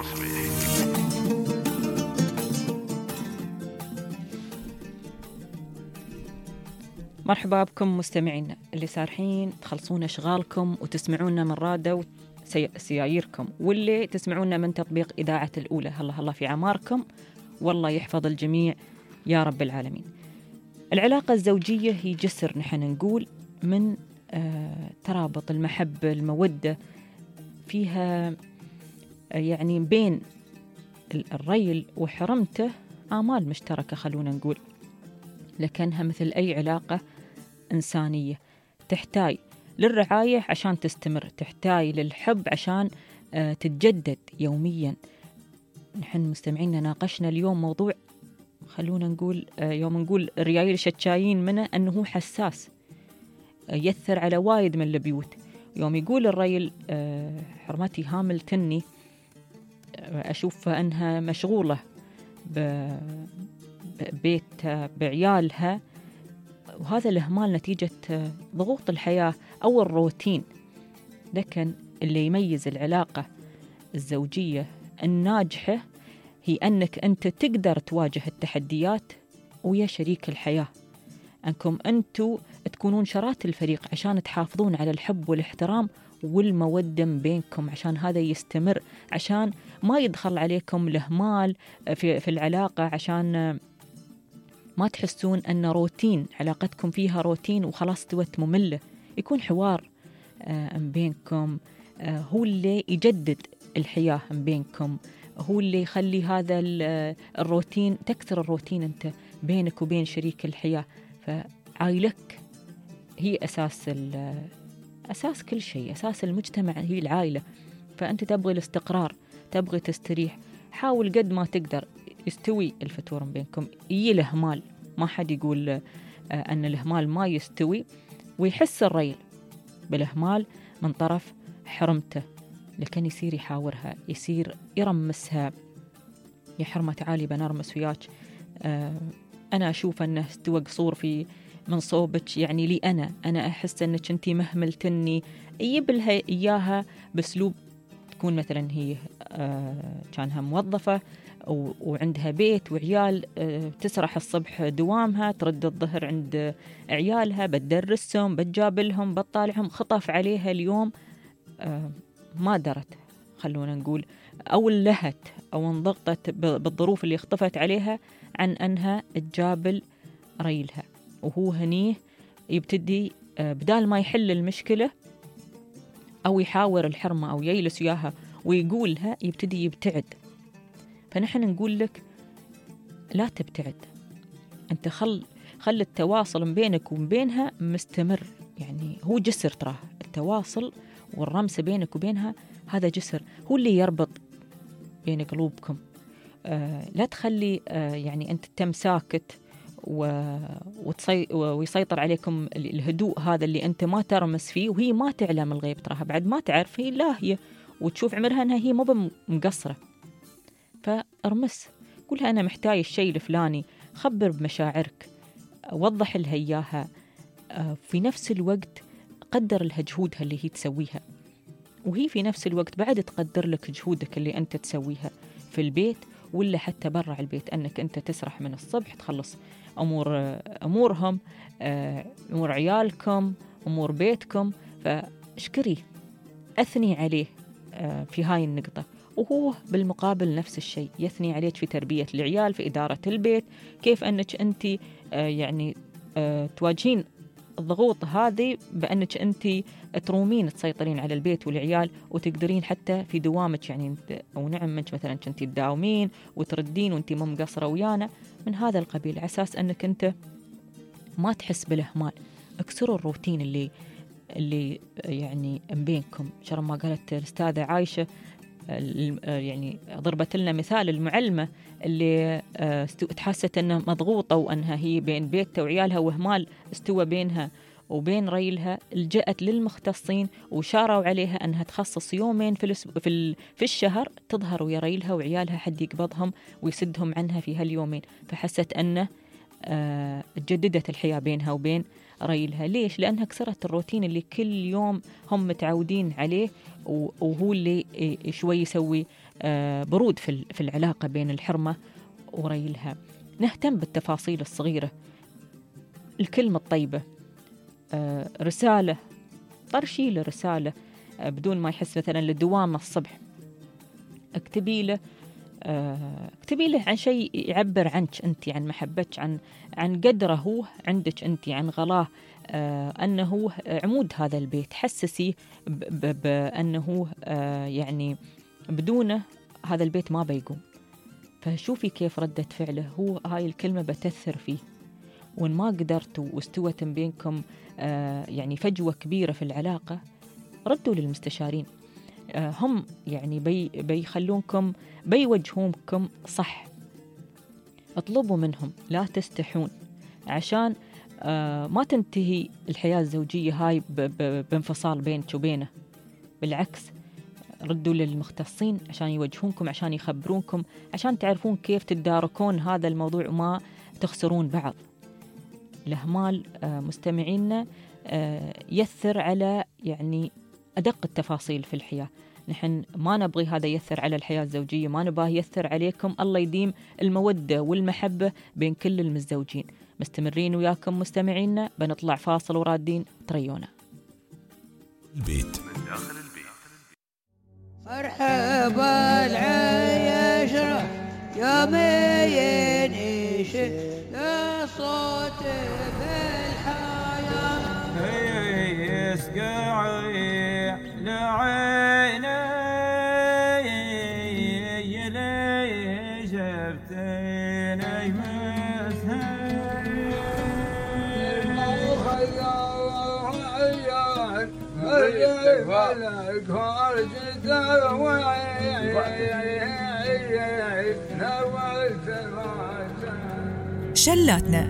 مرحبا بكم مستمعينا اللي سارحين تخلصون أشغالكم وتسمعونا من رادة وسياييركم، واللي تسمعونا من تطبيق إذاعة الأولى. الله الله في عماركم، والله يحفظ الجميع يا رب العالمين. العلاقة الزوجية هي جسر نحن نقول من آه ترابط المحبة المودة، فيها آه يعني بين الرجل وحرمته آمال مشتركة خلونا نقول، لكنها مثل أي علاقة إنسانية تحتاج للرعاية عشان تستمر، تحتاج للحب عشان آه تتجدد يوميا. نحن مستمعينا ناقشنا اليوم موضوع، خلونا نقول يوم نقول الريايل شتشايين منه أنه هو حساس، يثر على وايد من البيوت. يوم يقول الريل حرمتي هامل تني، أشوف أنها مشغولة ببيتها بعيالها، وهذا الإهمال نتيجة ضغوط الحياة أو الروتين. لكن اللي يميز العلاقة الزوجية الناجحة هي أنك أنت تقدر تواجه التحديات ويا شريك الحياة، أنكم أنتوا تكونون شراط الفريق عشان تحافظون على الحب والاحترام والمودة بينكم، عشان هذا يستمر، عشان ما يدخل عليكم الإهمال في, في العلاقة، عشان ما تحسون أن روتين علاقتكم فيها روتين وخلاص استوت مملة. يكون حوار بينكم هو اللي يجدد الحياة بينكم، هو اللي يخلي هذا الروتين، تكسر الروتين أنت بينك وبين شريك الحياة. فعائلك هي أساس أساس كل شيء، أساس المجتمع هي العائلة. فأنت تبغي الاستقرار، تبغي تستريح، حاول قد ما تقدر يستوي الفتور بينكم. يجي الإهمال، ما حد يقول أن الإهمال ما يستوي، ويحس الرجل بالإهمال من طرف حرمته، لكن يصير يحاورها، يصير يرمسها، يا حرمة عالي بنرمس وياك. آه أنا أشوف أنه استوى قصور في من صوبك، يعني لي أنا أنا أحس أنك أنتي مهملتني. يبلها إياها بأسلوب تكون مثلا هي آه كانها موظفة وعندها بيت وعيال، آه تسرح الصبح دوامها، ترد الظهر عند عيالها، بتدرسهم، بتجابلهم، بتطالعهم. خطف عليها اليوم آه ما درت، خلونا نقول، أو انلهت أو انضغطت بالظروف اللي اختفت عليها عن أنها تجابل ريلها. وهو هنيه يبتدي بدال ما يحل المشكلة أو يحاور الحرمة أو يجلس وياها ويقولها، يبتدي يبتعد. فنحن نقول لك لا تبتعد، أنت خل خل التواصل بينك وبينها مستمر. يعني هو جسر، تراه التواصل والرمس بينك وبينها هذا جسر، هو اللي يربط بين قلوبكم. آه لا تخلي آه يعني أنت تم ساكت وتصي ويسيطر عليكم الهدوء هذا اللي أنت ما ترمس فيه، وهي ما تعلم الغيب، تراها بعد ما تعرف، هي لاهية وتشوف عمرها أنها هي مو مقصرة. فارمس، قولها أنا محتاج الشيء الفلاني، خبر بمشاعرك، وضح لها إياها. آه في نفس الوقت قدر لها جهودها اللي هي تسويها، وهي في نفس الوقت بعد تقدر لك جهودك اللي أنت تسويها في البيت ولا حتى برا البيت، أنك أنت تسرح من الصبح تخلص أمور أمورهم، أمور عيالكم، أمور بيتكم. فاشكري، أثني عليه في هاي النقطة، وهو بالمقابل نفس الشيء يثني عليك في تربية العيال، في إدارة البيت، كيف أنك أنت يعني تواجهين الضغوط هذه بأنك أنت ترومين تسيطرين على البيت والعيال، وتقدرين حتى في دوامك، يعني انت أو نعمك مثلا كنت تداومين وتردين وانت مو مقصرة ويانا، من هذا القبيل، على أساس أنك أنت ما تحس بالإهمال. اكسروا الروتين اللي اللي يعني بينكم. شرم ما قالت الأستاذة عايشة، يعني ضربت لنا مثال المعلمة اللي تحست أنها مضغوطة وأنها هي بين بيتها وعيالها وإهمال استوى بينها وبين ريلها، لجأت للمختصين وشاروا عليها أنها تخصص يومين في في في الشهر تظهر ويا ريلها وعيالها، حد يقبضهم ويسدهم عنها في هاليومين. فحست أنه آه تجددت الحياة بينها وبين ريلها. ليش؟ لأنها كسرت الروتين اللي كل يوم هم متعودين عليه، وهو اللي شوي يسوي آه برود في في العلاقة بين الحرمة وريلها. نهتم بالتفاصيل الصغيرة، الكلمة الطيبة، آه رسالة، طرشي له رسالة آه بدون ما يحس مثلا لدوام الصبح، اكتبي له آه اكتبي له عن شيء يعبر عنك أنت، عن محبتك، عن عن قدره هو عندك أنت، عن غلاه، آه أنه عمود هذا البيت. حسسي بأنه آه يعني بدونه هذا البيت ما بيقوم. فشوفي كيف ردة فعله، هو هاي الكلمة بتأثر فيه. وإن ما قدرتوا واستوت بينكم آه يعني فجوة كبيرة في العلاقة، ردوا للمستشارين. هم يعني بي بيخلونكم بيوجهونكم صح. اطلبوا منهم، لا تستحون، عشان ما تنتهي الحياة الزوجية هاي بانفصال بينك وبينه. بالعكس، ردوا للمختصين عشان يوجهونكم، عشان يخبرونكم، عشان تعرفون كيف تداركون هذا الموضوع وما تخسرون بعض. الإهمال مستمعينا يثر على يعني أدق التفاصيل في الحياة. نحن ما نبغي هذا يثر على الحياة الزوجية، ما نبغاه يثر عليكم. الله يديم المودة والمحبة بين كل المتزوجين. مستمرين وياكم مستمعينا، بنطلع فاصل ورادين تريونا. البيت مرحبا العيشرة يومين يشد صوت بالحياة يسقعي لعيني يلي جبتيني مسهر ملك فرجت شلاتنا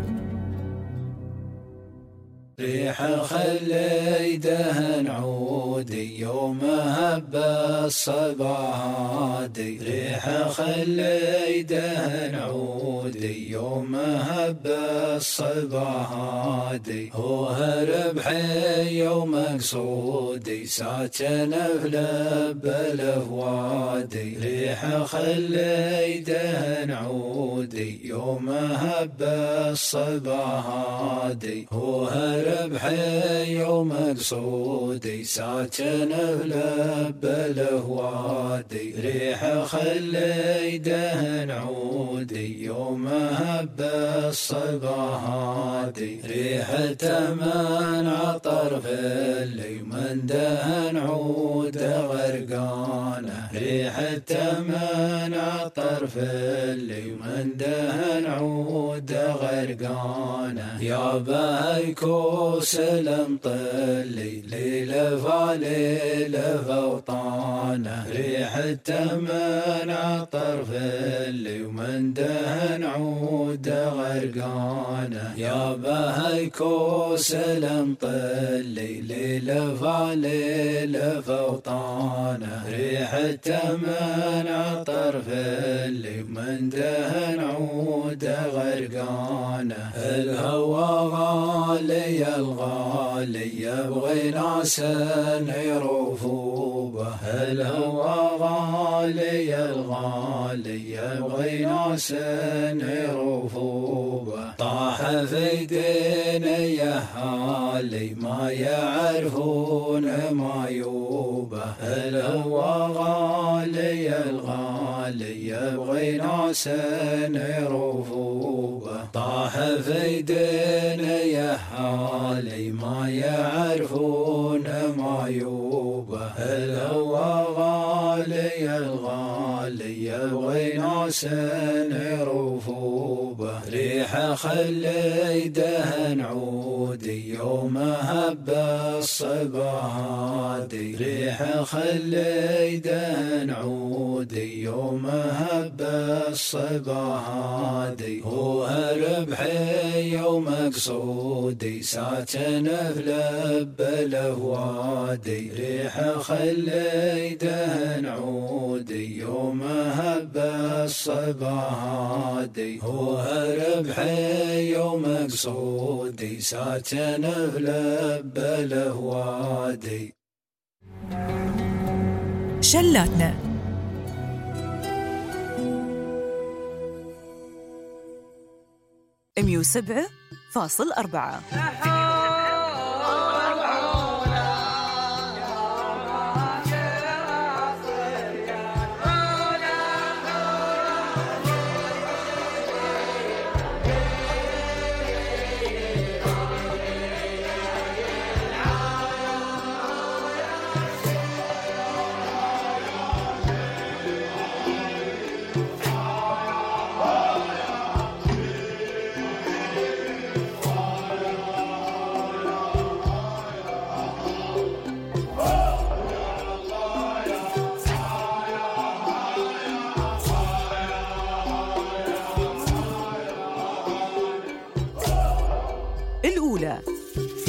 ريح خلي دهن عودي يوم هب الصبا هادي ريح خلي دهن عودي يوم هب الصبا هادي هو ربحي يوم مقصودي ساكن في لب الفوادي ريح خلي دهن عودي يوم هب الصبا هادي هو ربحي يوم مقصودي ساكن في لب الفوادي ريح خلي دهن عودي يوم هب الصبا هادي ريحته من عطر في اللي من دهن عود غرقانه ريحته من عطر في اللي من دهن عود غرقانه يا بايكوس المطلي ليلفا ليلفا وطانه ريحته من عطر في اللي ومن دهن عود غرقانه يا بايكوس المطلي ليلفا ليلفا وطانه ريحته من عطر في اللي ومن دهن عود غرقانه الهوى غالي الغالي يبغي ناس يروفوا به الهوى غالي الغالي يبغي ناس يروفوا به طاح في ديني يهالي ما يعرفون ما يوبه الهوى غالي الغالي يبغي ناس يروفوا به طاح في ديني يهالي ما يعرفون ما يوبه الهوى غالي الغالي يبغي ناس يروفوا به ريح خلي دهن عودي يوم هب الصبا هادي ريح خلي دهن عودي يوم هب الصبا هادي هو ربحي يوم مقصودي ساكن في لب الفوادي ريح خلي دهن عودي يوم هب الصبا هادي هو ربحي يوم مقصودي ساكن في لب الفوادي شلاتنا مية وسبعة فاصل أربعة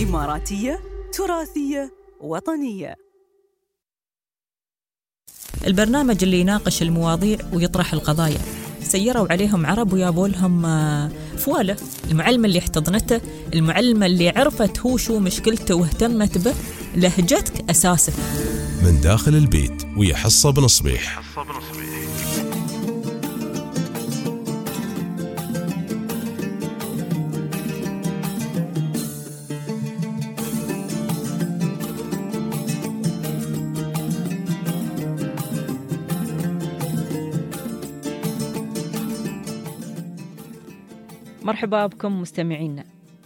إماراتية، تراثية، وطنية. البرنامج اللي يناقش المواضيع ويطرح القضايا، سيروا عليهم عرب ويابوا لهم فوالة. المعلمة اللي احتضنته، المعلمة اللي عرفت هو شو مشكلته واهتمت به، لهجتك أساسك. من داخل البيت ويا حصة بن صبيح. مرحبا بكم مستمعينا.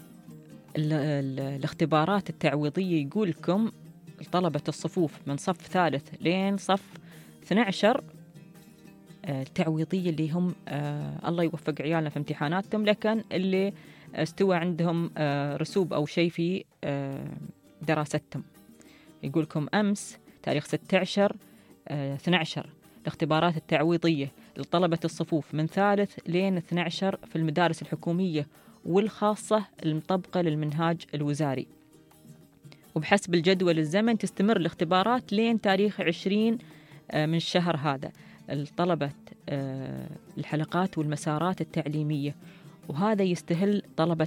الاختبارات التعويضية يقول لكم طلبة الصفوف من صف ثالث لين صف اثني عشر التعويضية اللي هم آه الله يوفق عيالنا في امتحاناتهم، لكن اللي استوى عندهم آه رسوب أو شيء في آه دراستهم. يقول لكم أمس تاريخ ستة عشر آه اثني عشر الاختبارات التعويضية لطلبة الصفوف من ثالث لين اثني عشر في المدارس الحكومية والخاصة المطبقة للمنهاج الوزاري. وبحسب الجدول الزمن تستمر الاختبارات لين تاريخ عشرين من الشهر هذا لطلبة الحلقات والمسارات التعليمية، وهذا يستهل طلبة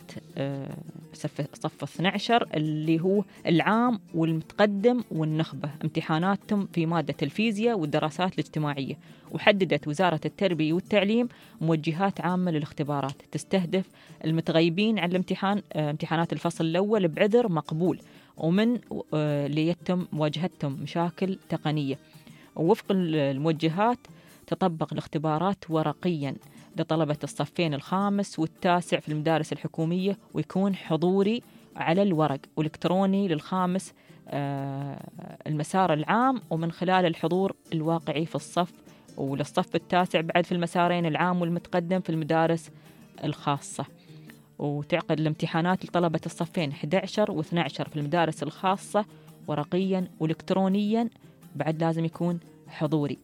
صف اثني عشر اللي هو العام والمتقدم والنخبة امتحاناتهم في مادة الفيزياء والدراسات الاجتماعية. وحددت وزارة التربية والتعليم موجهات عامة للاختبارات تستهدف المتغيبين عن الامتحان امتحانات الفصل الأول بعذر مقبول، ومن اللي يتم مواجهتهم مشاكل تقنية. ووفق الموجهات تطبق الاختبارات ورقياً لطلبة الصفين الخامس والتاسع في المدارس الحكومية، ويكون حضوري على الورق والإلكتروني للخامس آه المسار العام، ومن خلال الحضور الواقعي في الصف، وللصف التاسع بعد في المسارين العام والمتقدم في المدارس الخاصة. وتعقد الامتحانات لطلبة الصفين أحد عشر واثني عشر في المدارس الخاصة ورقيا والإلكترونيا، بعد لازم يكون حضوري.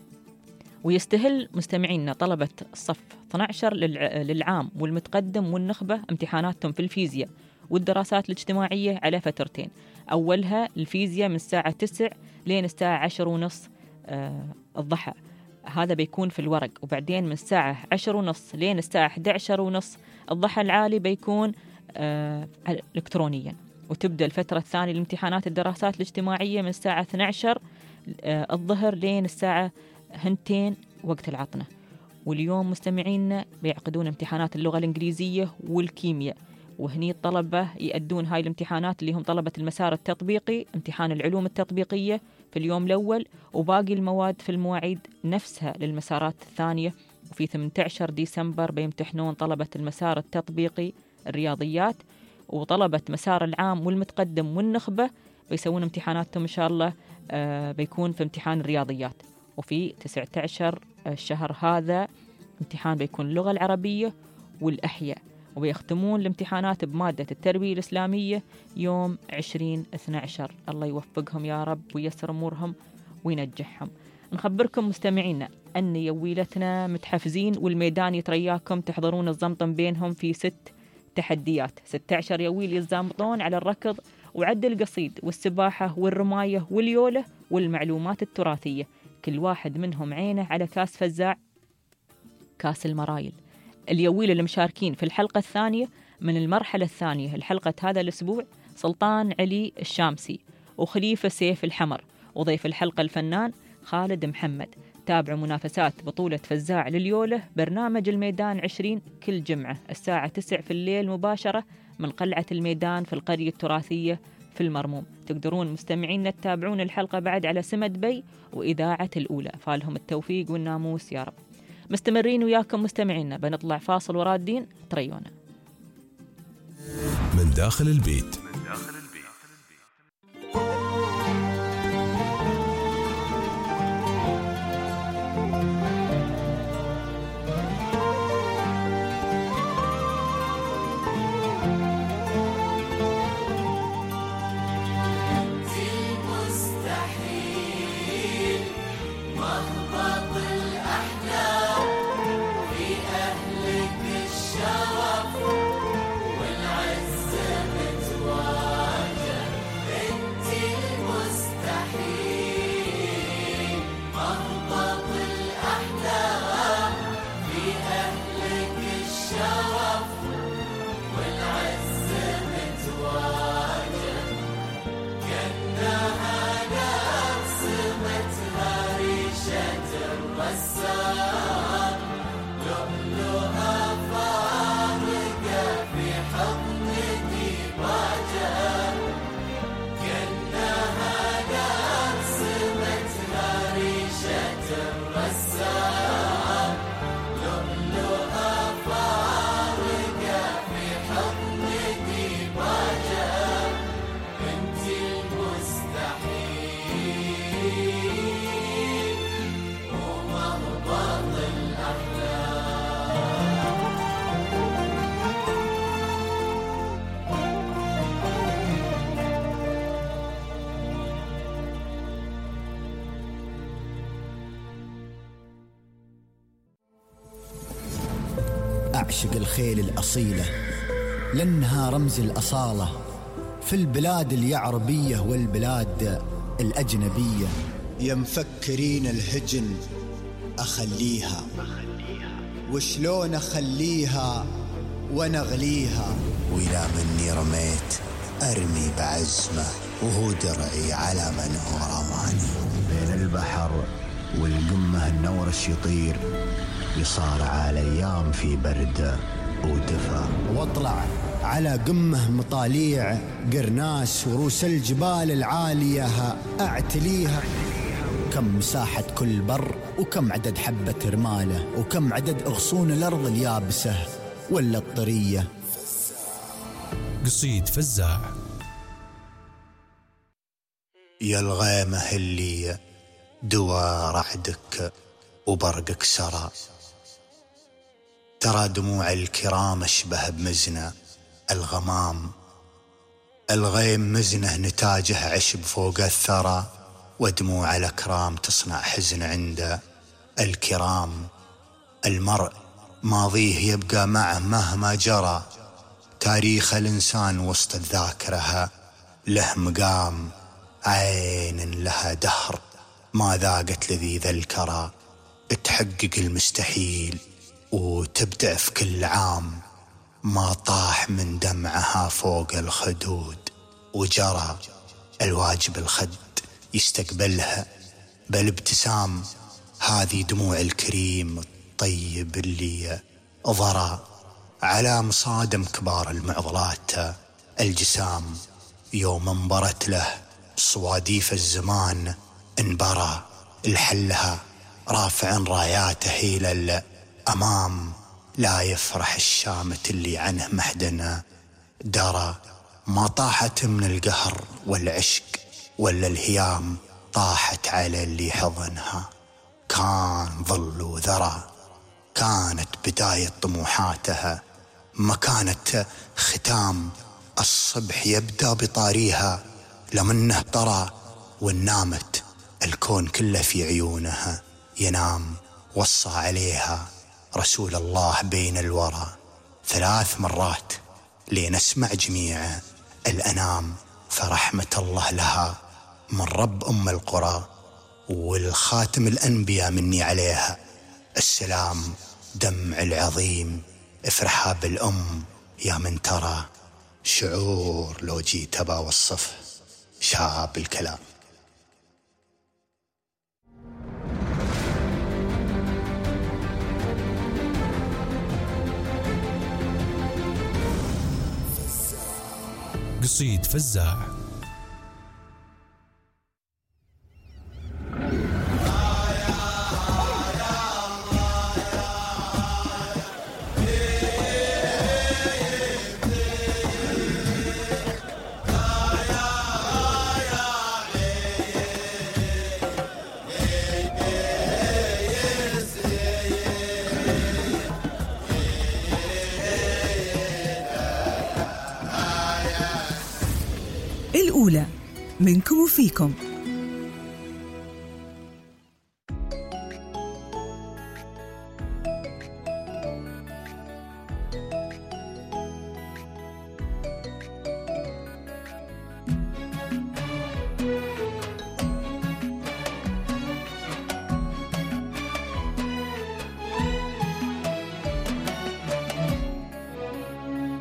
ويستهل مستمعينا طلبة الصف اثني عشر للعام والمتقدم والنخبة امتحاناتهم في الفيزياء والدراسات الاجتماعية على فترتين. أولها الفيزياء من الساعة تسعة لين الساعة عشر ونص آه الضحى، هذا بيكون في الورق. وبعدين من الساعة عشر ونص لين الساعة أحد عشر ونص الضحى العالي بيكون آه إلكترونيا. وتبدأ الفترة الثانية لامتحانات الدراسات الاجتماعية من الساعة اثني عشر آه الظهر لين الساعة هنتين وقت العطنة. واليوم مستمعينا بيعقدون امتحانات اللغة الإنجليزية والكيمياء، وهني الطلبة يأدون هاي الامتحانات اللي هم طلبة المسار التطبيقي امتحان العلوم التطبيقية في اليوم الأول، وباقي المواد في المواعيد نفسها للمسارات الثانية. وفي ثمانية عشر ديسمبر بيمتحنون طلبة المسار التطبيقي الرياضيات، وطلبة مسار العام والمتقدم والنخبة بيسوون امتحاناتهم إن شاء الله آه بيكون في امتحان الرياضيات. وفي تسعة عشر الشهر هذا امتحان بيكون اللغة العربية والأحياء، وبيختمون الامتحانات بمادة التربية الإسلامية يوم عشرين اثني عشر. الله يوفقهم يا رب ويسر أمورهم وينجحهم. نخبركم مستمعينا أن يويلتنا متحفزين والميدان يترياكم تحضرون الزمطن بينهم في ست تحديات. ستة عشر يويل يتزامطون على الركض وعد القصيد والسباحة والرماية واليولة والمعلومات التراثية. كل واحد منهم عينه على كاس فزاع، كاس المرايل. اليويل اللي مشاركين في الحلقة الثانية من المرحلة الثانية الحلقة هذا الأسبوع سلطان علي الشامسي وخليفة سيف الحمر، وضيف الحلقة الفنان خالد محمد. تابعوا منافسات بطولة فزاع لليولة برنامج الميدان عشرين كل جمعة الساعة تسعة في الليل مباشرة من قلعة الميدان في القرية التراثية في المرموم. تقدرون مستمعين تتابعون الحلقة بعد على سمد بي وإذاعة الأولى. فالهم التوفيق والناموس يا رب. مستمرين وياكم مستمعينا، بنطلع فاصل ورادين تريونا. من داخل البيت. والعز متوالي أعشق الخيل الأصيلة لأنها رمز الأصالة في البلاد اليعربية والبلاد الأجنبية. يا مفكرين الهجن أخليها، وشلون أخليها ونغليها، وإلى مني رميت أرمي بعزمه وهو درعي على من هو رماني. بين البحر والقمة النورش يطير، يصارع الأيام في برد ودفا، واطلع على قمة مطاليع قرناس وروس الجبال العالية أعتليها. كم مساحة كل بر، وكم عدد حبة رمالة، وكم عدد أغصون الأرض اليابسة ولا الطرية. قصيد فزاع. يا الغيمة اللي دوا رعدك وبرقك سرى، ترى دموع الكرام أشبه بمزنة الغمام. الغيم مزنه نتاجه عشب فوق الثرى، ودموع الأكرام تصنع حزن عند الكرام. المرء ماضيه يبقى معه مهما جرى، تاريخ الإنسان وسط الذاكرة له مقام. عين لها دهر ما ذاقت لذيذ الكرى، تحقق المستحيل وتبدع في كل عام. ما طاح من دمعها فوق الخدود وجرى، الواجب الخد يستقبلها بالابتسام. هذه دموع الكريم الطيب اللي ضرى على مصادم كبار المعضلات الجسام. يوم انبرت له صواديف الزمان انبرى، الحلها رافع راياته إلى الأمام. لا يفرح الشامت اللي عنه محدنا درى، ما طاحت من القهر والعشق ولا الهيام، طاحت على اللي حضنها كان ظل وذرى. كانت بداية طموحاتها، ما كانت ختام. الصبح يبدأ بطاريها لمنه طرى، ونامت الكون كله في عيونها ينام. وصى عليها رسول الله بين الورى ثلاث مرات لنسمع جميع الأنام. فرحمة الله لها من رب أم القرى، والخاتم الأنبياء مني عليها السلام. دمع العظيم افرحها بالأم يا من ترى، شعور لو جيت أبا وصفه شاب الكلام. قصيد فزاع. الأولى منكم وفيكم.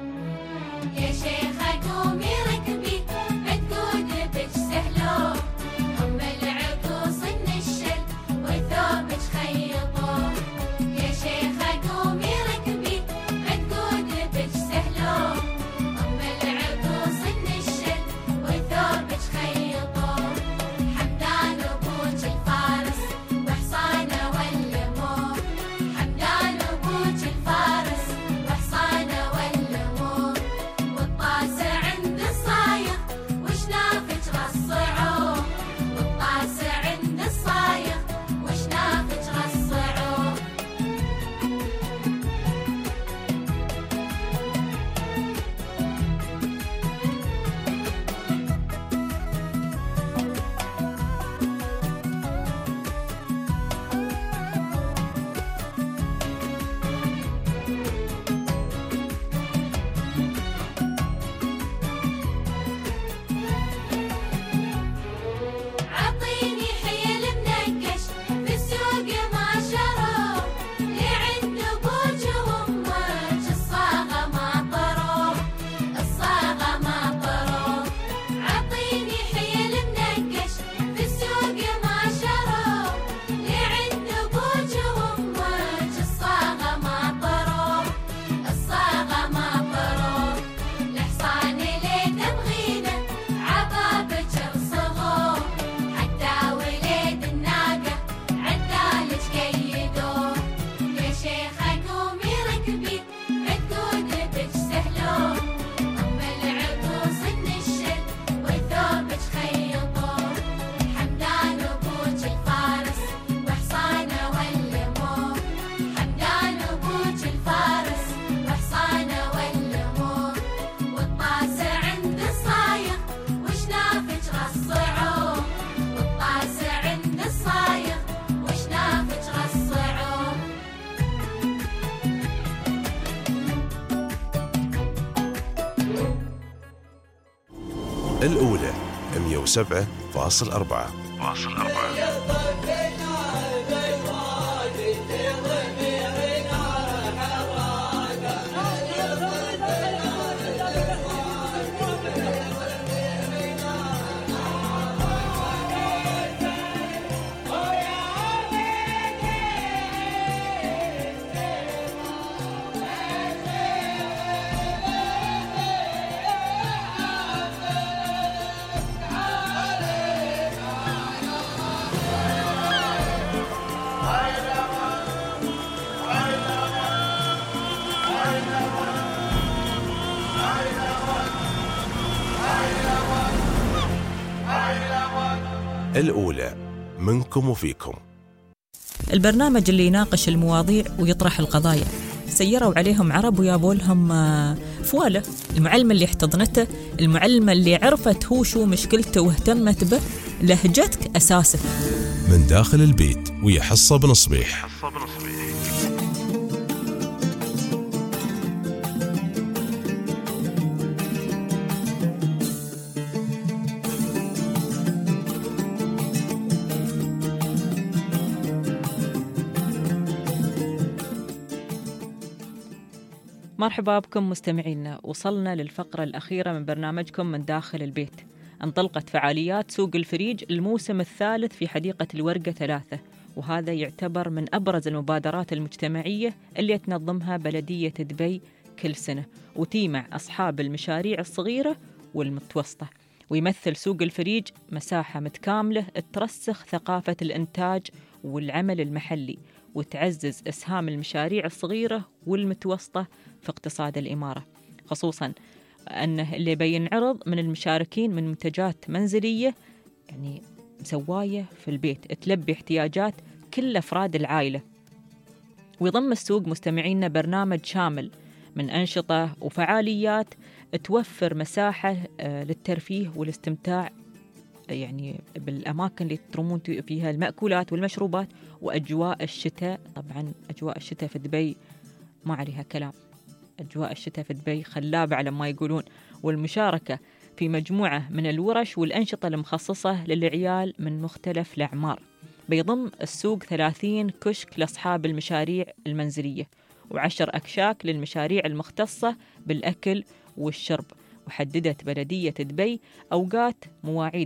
يا شيخة قومي ركبي، عتقود بتسهلو الأولى مئة وسبعة فاصلة أربعة. الأولى منكم وفيكم. البرنامج اللي يناقش المواضيع ويطرح القضايا. سيروا عليهم عرب ويابوا لهم فوالة. المعلمة اللي احتضنته، المعلمة اللي عرفت هو شو مشكلته واهتمت به، لهجتك أساسه. من داخل البيت ويا حصة بنصبيح. مرحبا بكم مستمعينا. وصلنا للفقرة الأخيرة من برنامجكم من داخل البيت. انطلقت فعاليات سوق الفريج الموسم الثالث في حديقة الورقة ثلاثة، وهذا يعتبر من أبرز المبادرات المجتمعية اللي تنظمها بلدية دبي كل سنة، وتيمع أصحاب المشاريع الصغيرة والمتوسطة. ويمثل سوق الفريج مساحة متكاملة ترسخ ثقافة الإنتاج والعمل المحلي، وتعزز إسهام المشاريع الصغيرة والمتوسطة في اقتصاد الإمارة، خصوصاً أنه اللي بينعرض من المشاركين من منتجات منزلية، يعني زواية في البيت تلبي احتياجات كل أفراد العائلة. ويضم السوق مستمعينا برنامج شامل من أنشطة وفعاليات توفر مساحة للترفيه والاستمتاع، يعني بالأماكن اللي ترمون فيها المأكولات والمشروبات. وأجواء الشتاء، طبعا أجواء الشتاء في دبي ما عليها كلام، أجواء الشتاء في دبي خلابة على ما يقولون. والمشاركة في مجموعة من الورش والأنشطة المخصصة للعيال من مختلف الأعمار. بيضم السوق ثلاثين كشك لأصحاب المشاريع المنزلية، وعشر أكشاك للمشاريع المختصة بالأكل والشرب. وحددت بلدية دبي أوقات مواعيد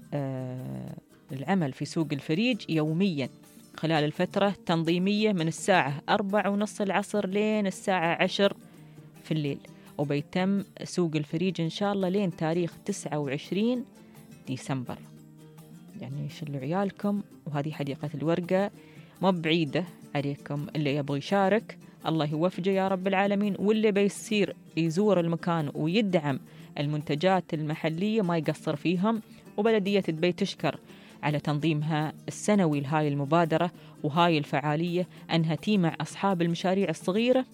آه العمل في سوق الفريج يومياً خلال الفترة التنظيمية من الساعة أربع ونص العصر لين الساعة عشر في الليل. وبيتم سوق الفريج إن شاء الله لين تاريخ تسعة وعشرين ديسمبر. يعني شلوا عيالكم، وهذه حديقة الورقة ما بعيدة عليكم. اللي يبغى يشارك الله يوفقه يا رب العالمين، واللي بيصير يزور المكان ويدعم المنتجات المحلية ما يقصر فيهم. وبلدية دبي تشكر على تنظيمها السنوي لهاي المبادرة وهاي الفعالية، أنها تيمع أصحاب المشاريع الصغيرة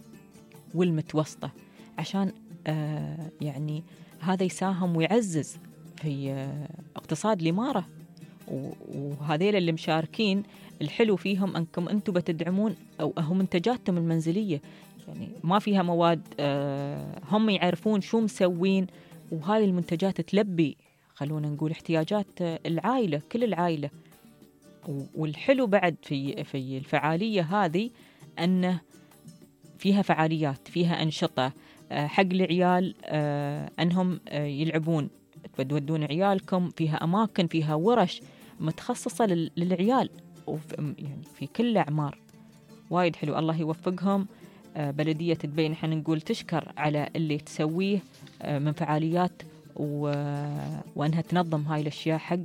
والمتوسطة، عشان آه يعني هذا يساهم ويعزز في آه اقتصاد الإمارة. وهذيل اللي مشاركين الحلو فيهم أنكم أنتم بتدعمون أو هم منتجاتهم المنزلية، يعني ما فيها مواد، آه هم يعرفون شو مسوين، وهاي المنتجات تلبي خلونا نقول احتياجات العائلة، كل العائلة. والحلو بعد في في الفعالية هذه أنه فيها فعاليات، فيها أنشطة حق العيال، أنهم يلعبون، تودون عيالكم، فيها أماكن، فيها ورش متخصصة للعيال، يعني في كل الأعمار. وايد حلو، الله يوفقهم. بلدية دبي نحن نقول تشكر على اللي تسويه من فعاليات، و... وأنها تنظم هاي الأشياء حق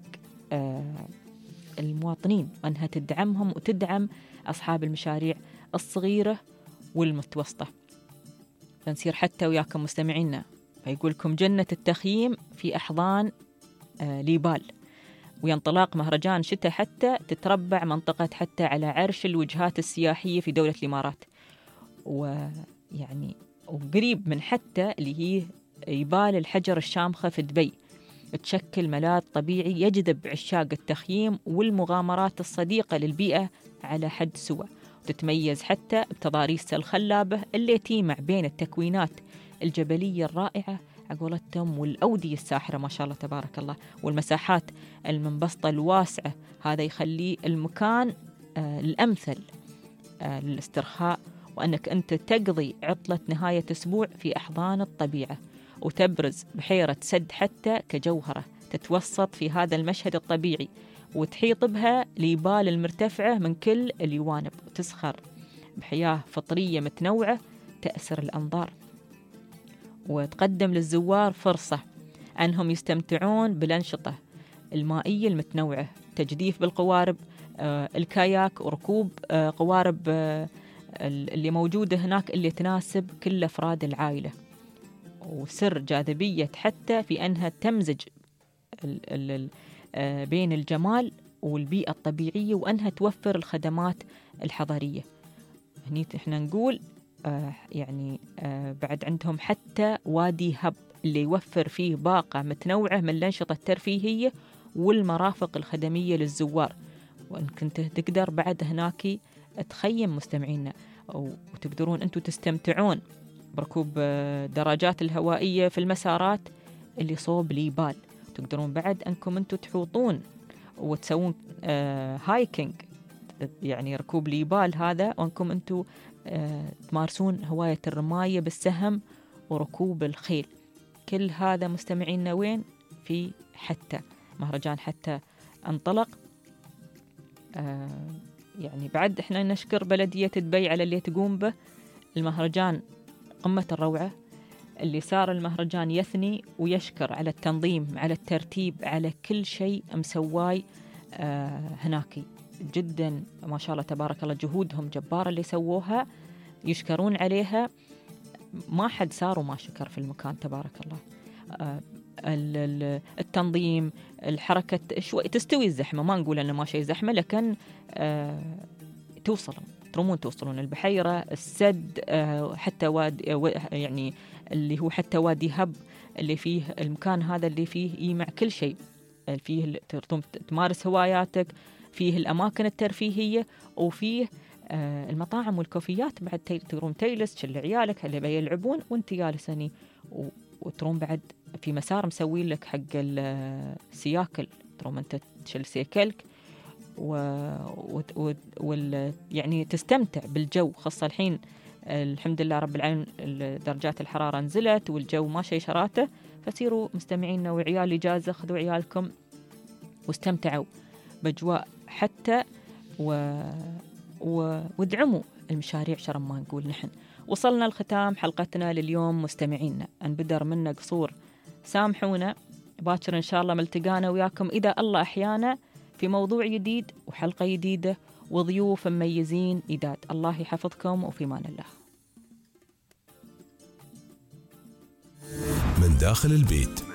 المواطنين، وأنها تدعمهم وتدعم أصحاب المشاريع الصغيرة والمتوسطة. فنصير حتى وياكم مستمعينا، فيقولكم جنة التخييم في أحضان ليبال، وينطلاق مهرجان شتاء حتى تتربع منطقة حتى على عرش الوجهات السياحية في دولة الإمارات. ويعني وقريب من حتى اللي هي يبال الحجر الشامخة في دبي، تشكل ملاذ طبيعي يجذب عشاق التخييم والمغامرات الصديقة للبيئة على حد سواء. وتتميز حتى بتضاريسها الخلابة اللي تيمع بين التكوينات الجبلية الرائعة عقولتهم، والأودية الساحرة ما شاء الله تبارك الله، والمساحات المنبسطة الواسعة. هذا يخليه المكان آه الأمثل آه للاسترخاء، وأنك أنت تقضي عطلة نهاية أسبوع في أحضان الطبيعة، وتبرز بحيرة سد حتى كجوهرة تتوسط في هذا المشهد الطبيعي، وتحيط بها الجبال المرتفعة من كل الجوانب، وتسخر بحياة فطرية متنوعة تأسر الأنظار، وتقدم للزوار فرصة أنهم يستمتعون بالأنشطة المائية المتنوعة، تجديف بالقوارب، آه الكاياك، وركوب آه قوارب آه اللي موجودة هناك اللي تناسب كل أفراد العائلة. وسر جاذبية حتى في أنها تمزج ال ال ال بين الجمال والبيئة الطبيعية، وأنها توفر الخدمات الحضارية. هني إحنا نقول آه يعني آه بعد عندهم حتى وادي هب اللي يوفر فيه باقة متنوعة من الأنشطة الترفيهية والمرافق الخدمية للزوار. وإن كنت تقدر بعد هناك تخيم مستمعينا، وتقدرون أنتم تستمتعون بركوب دراجات الهوائية في المسارات اللي صوب الجبال. تقدرون بعد أنكم أنتم تحوطون وتسوون آه هايكينج، يعني ركوب الجبال هذا، وأنكم أنتم آه تمارسون هواية الرماية بالسهم وركوب الخيل. كل هذا مستمعينا وين؟ في حتى مهرجان حتى انطلق. آه يعني بعد احنا نشكر بلدية دبي على اللي تقوم به. المهرجان قمة الروعة، اللي صار المهرجان يثني ويشكر على التنظيم، على الترتيب، على كل شيء مسواي آه هناك. جدا ما شاء الله تبارك الله، جهودهم جبارة اللي سووها، يشكرون عليها. ما حد صار وما شكر في المكان تبارك الله. آه التنظيم، الحركة شوي تستوي الزحمة، ما نقول أنه ما شيء زحمة، لكن آه توصلون ترمون توصلون البحيرة، السد، آه حتى وادي يعني اللي هو حتى وادي هب اللي فيه المكان هذا اللي فيه يجمع كل شيء، فيه تمارس هواياتك، فيه الأماكن الترفيهية، وفيه آه المطاعم والكوفيات. بعد تقدرون تجلس تشل عيالك اللي بيلعبون وانت جالس هني، وترون بعد في مسار مسوي لك حق السياكل، ترون انت تشل سيكلك و... و... وال... يعني تستمتع بالجو، خاصة الحين الحمد لله رب العالمين درجات الحرارة نزلت والجو ما شي شراته. فسيروا مستمعينا وعيال إجازة، خذوا عيالكم واستمتعوا بأجواء حتى و... و... وادعموا المشاريع شرم ما نقول نحن. وصلنا لختام حلقتنا لليوم مستمعينا، أنبدر منا قصور، سامحونا. باكر إن شاء الله ملتقانا وياكم إذا الله أحيانا في موضوع جديد وحلقة جديدة وضيوف مميزين جداد. الله يحفظكم وفي مان الله. من داخل البيت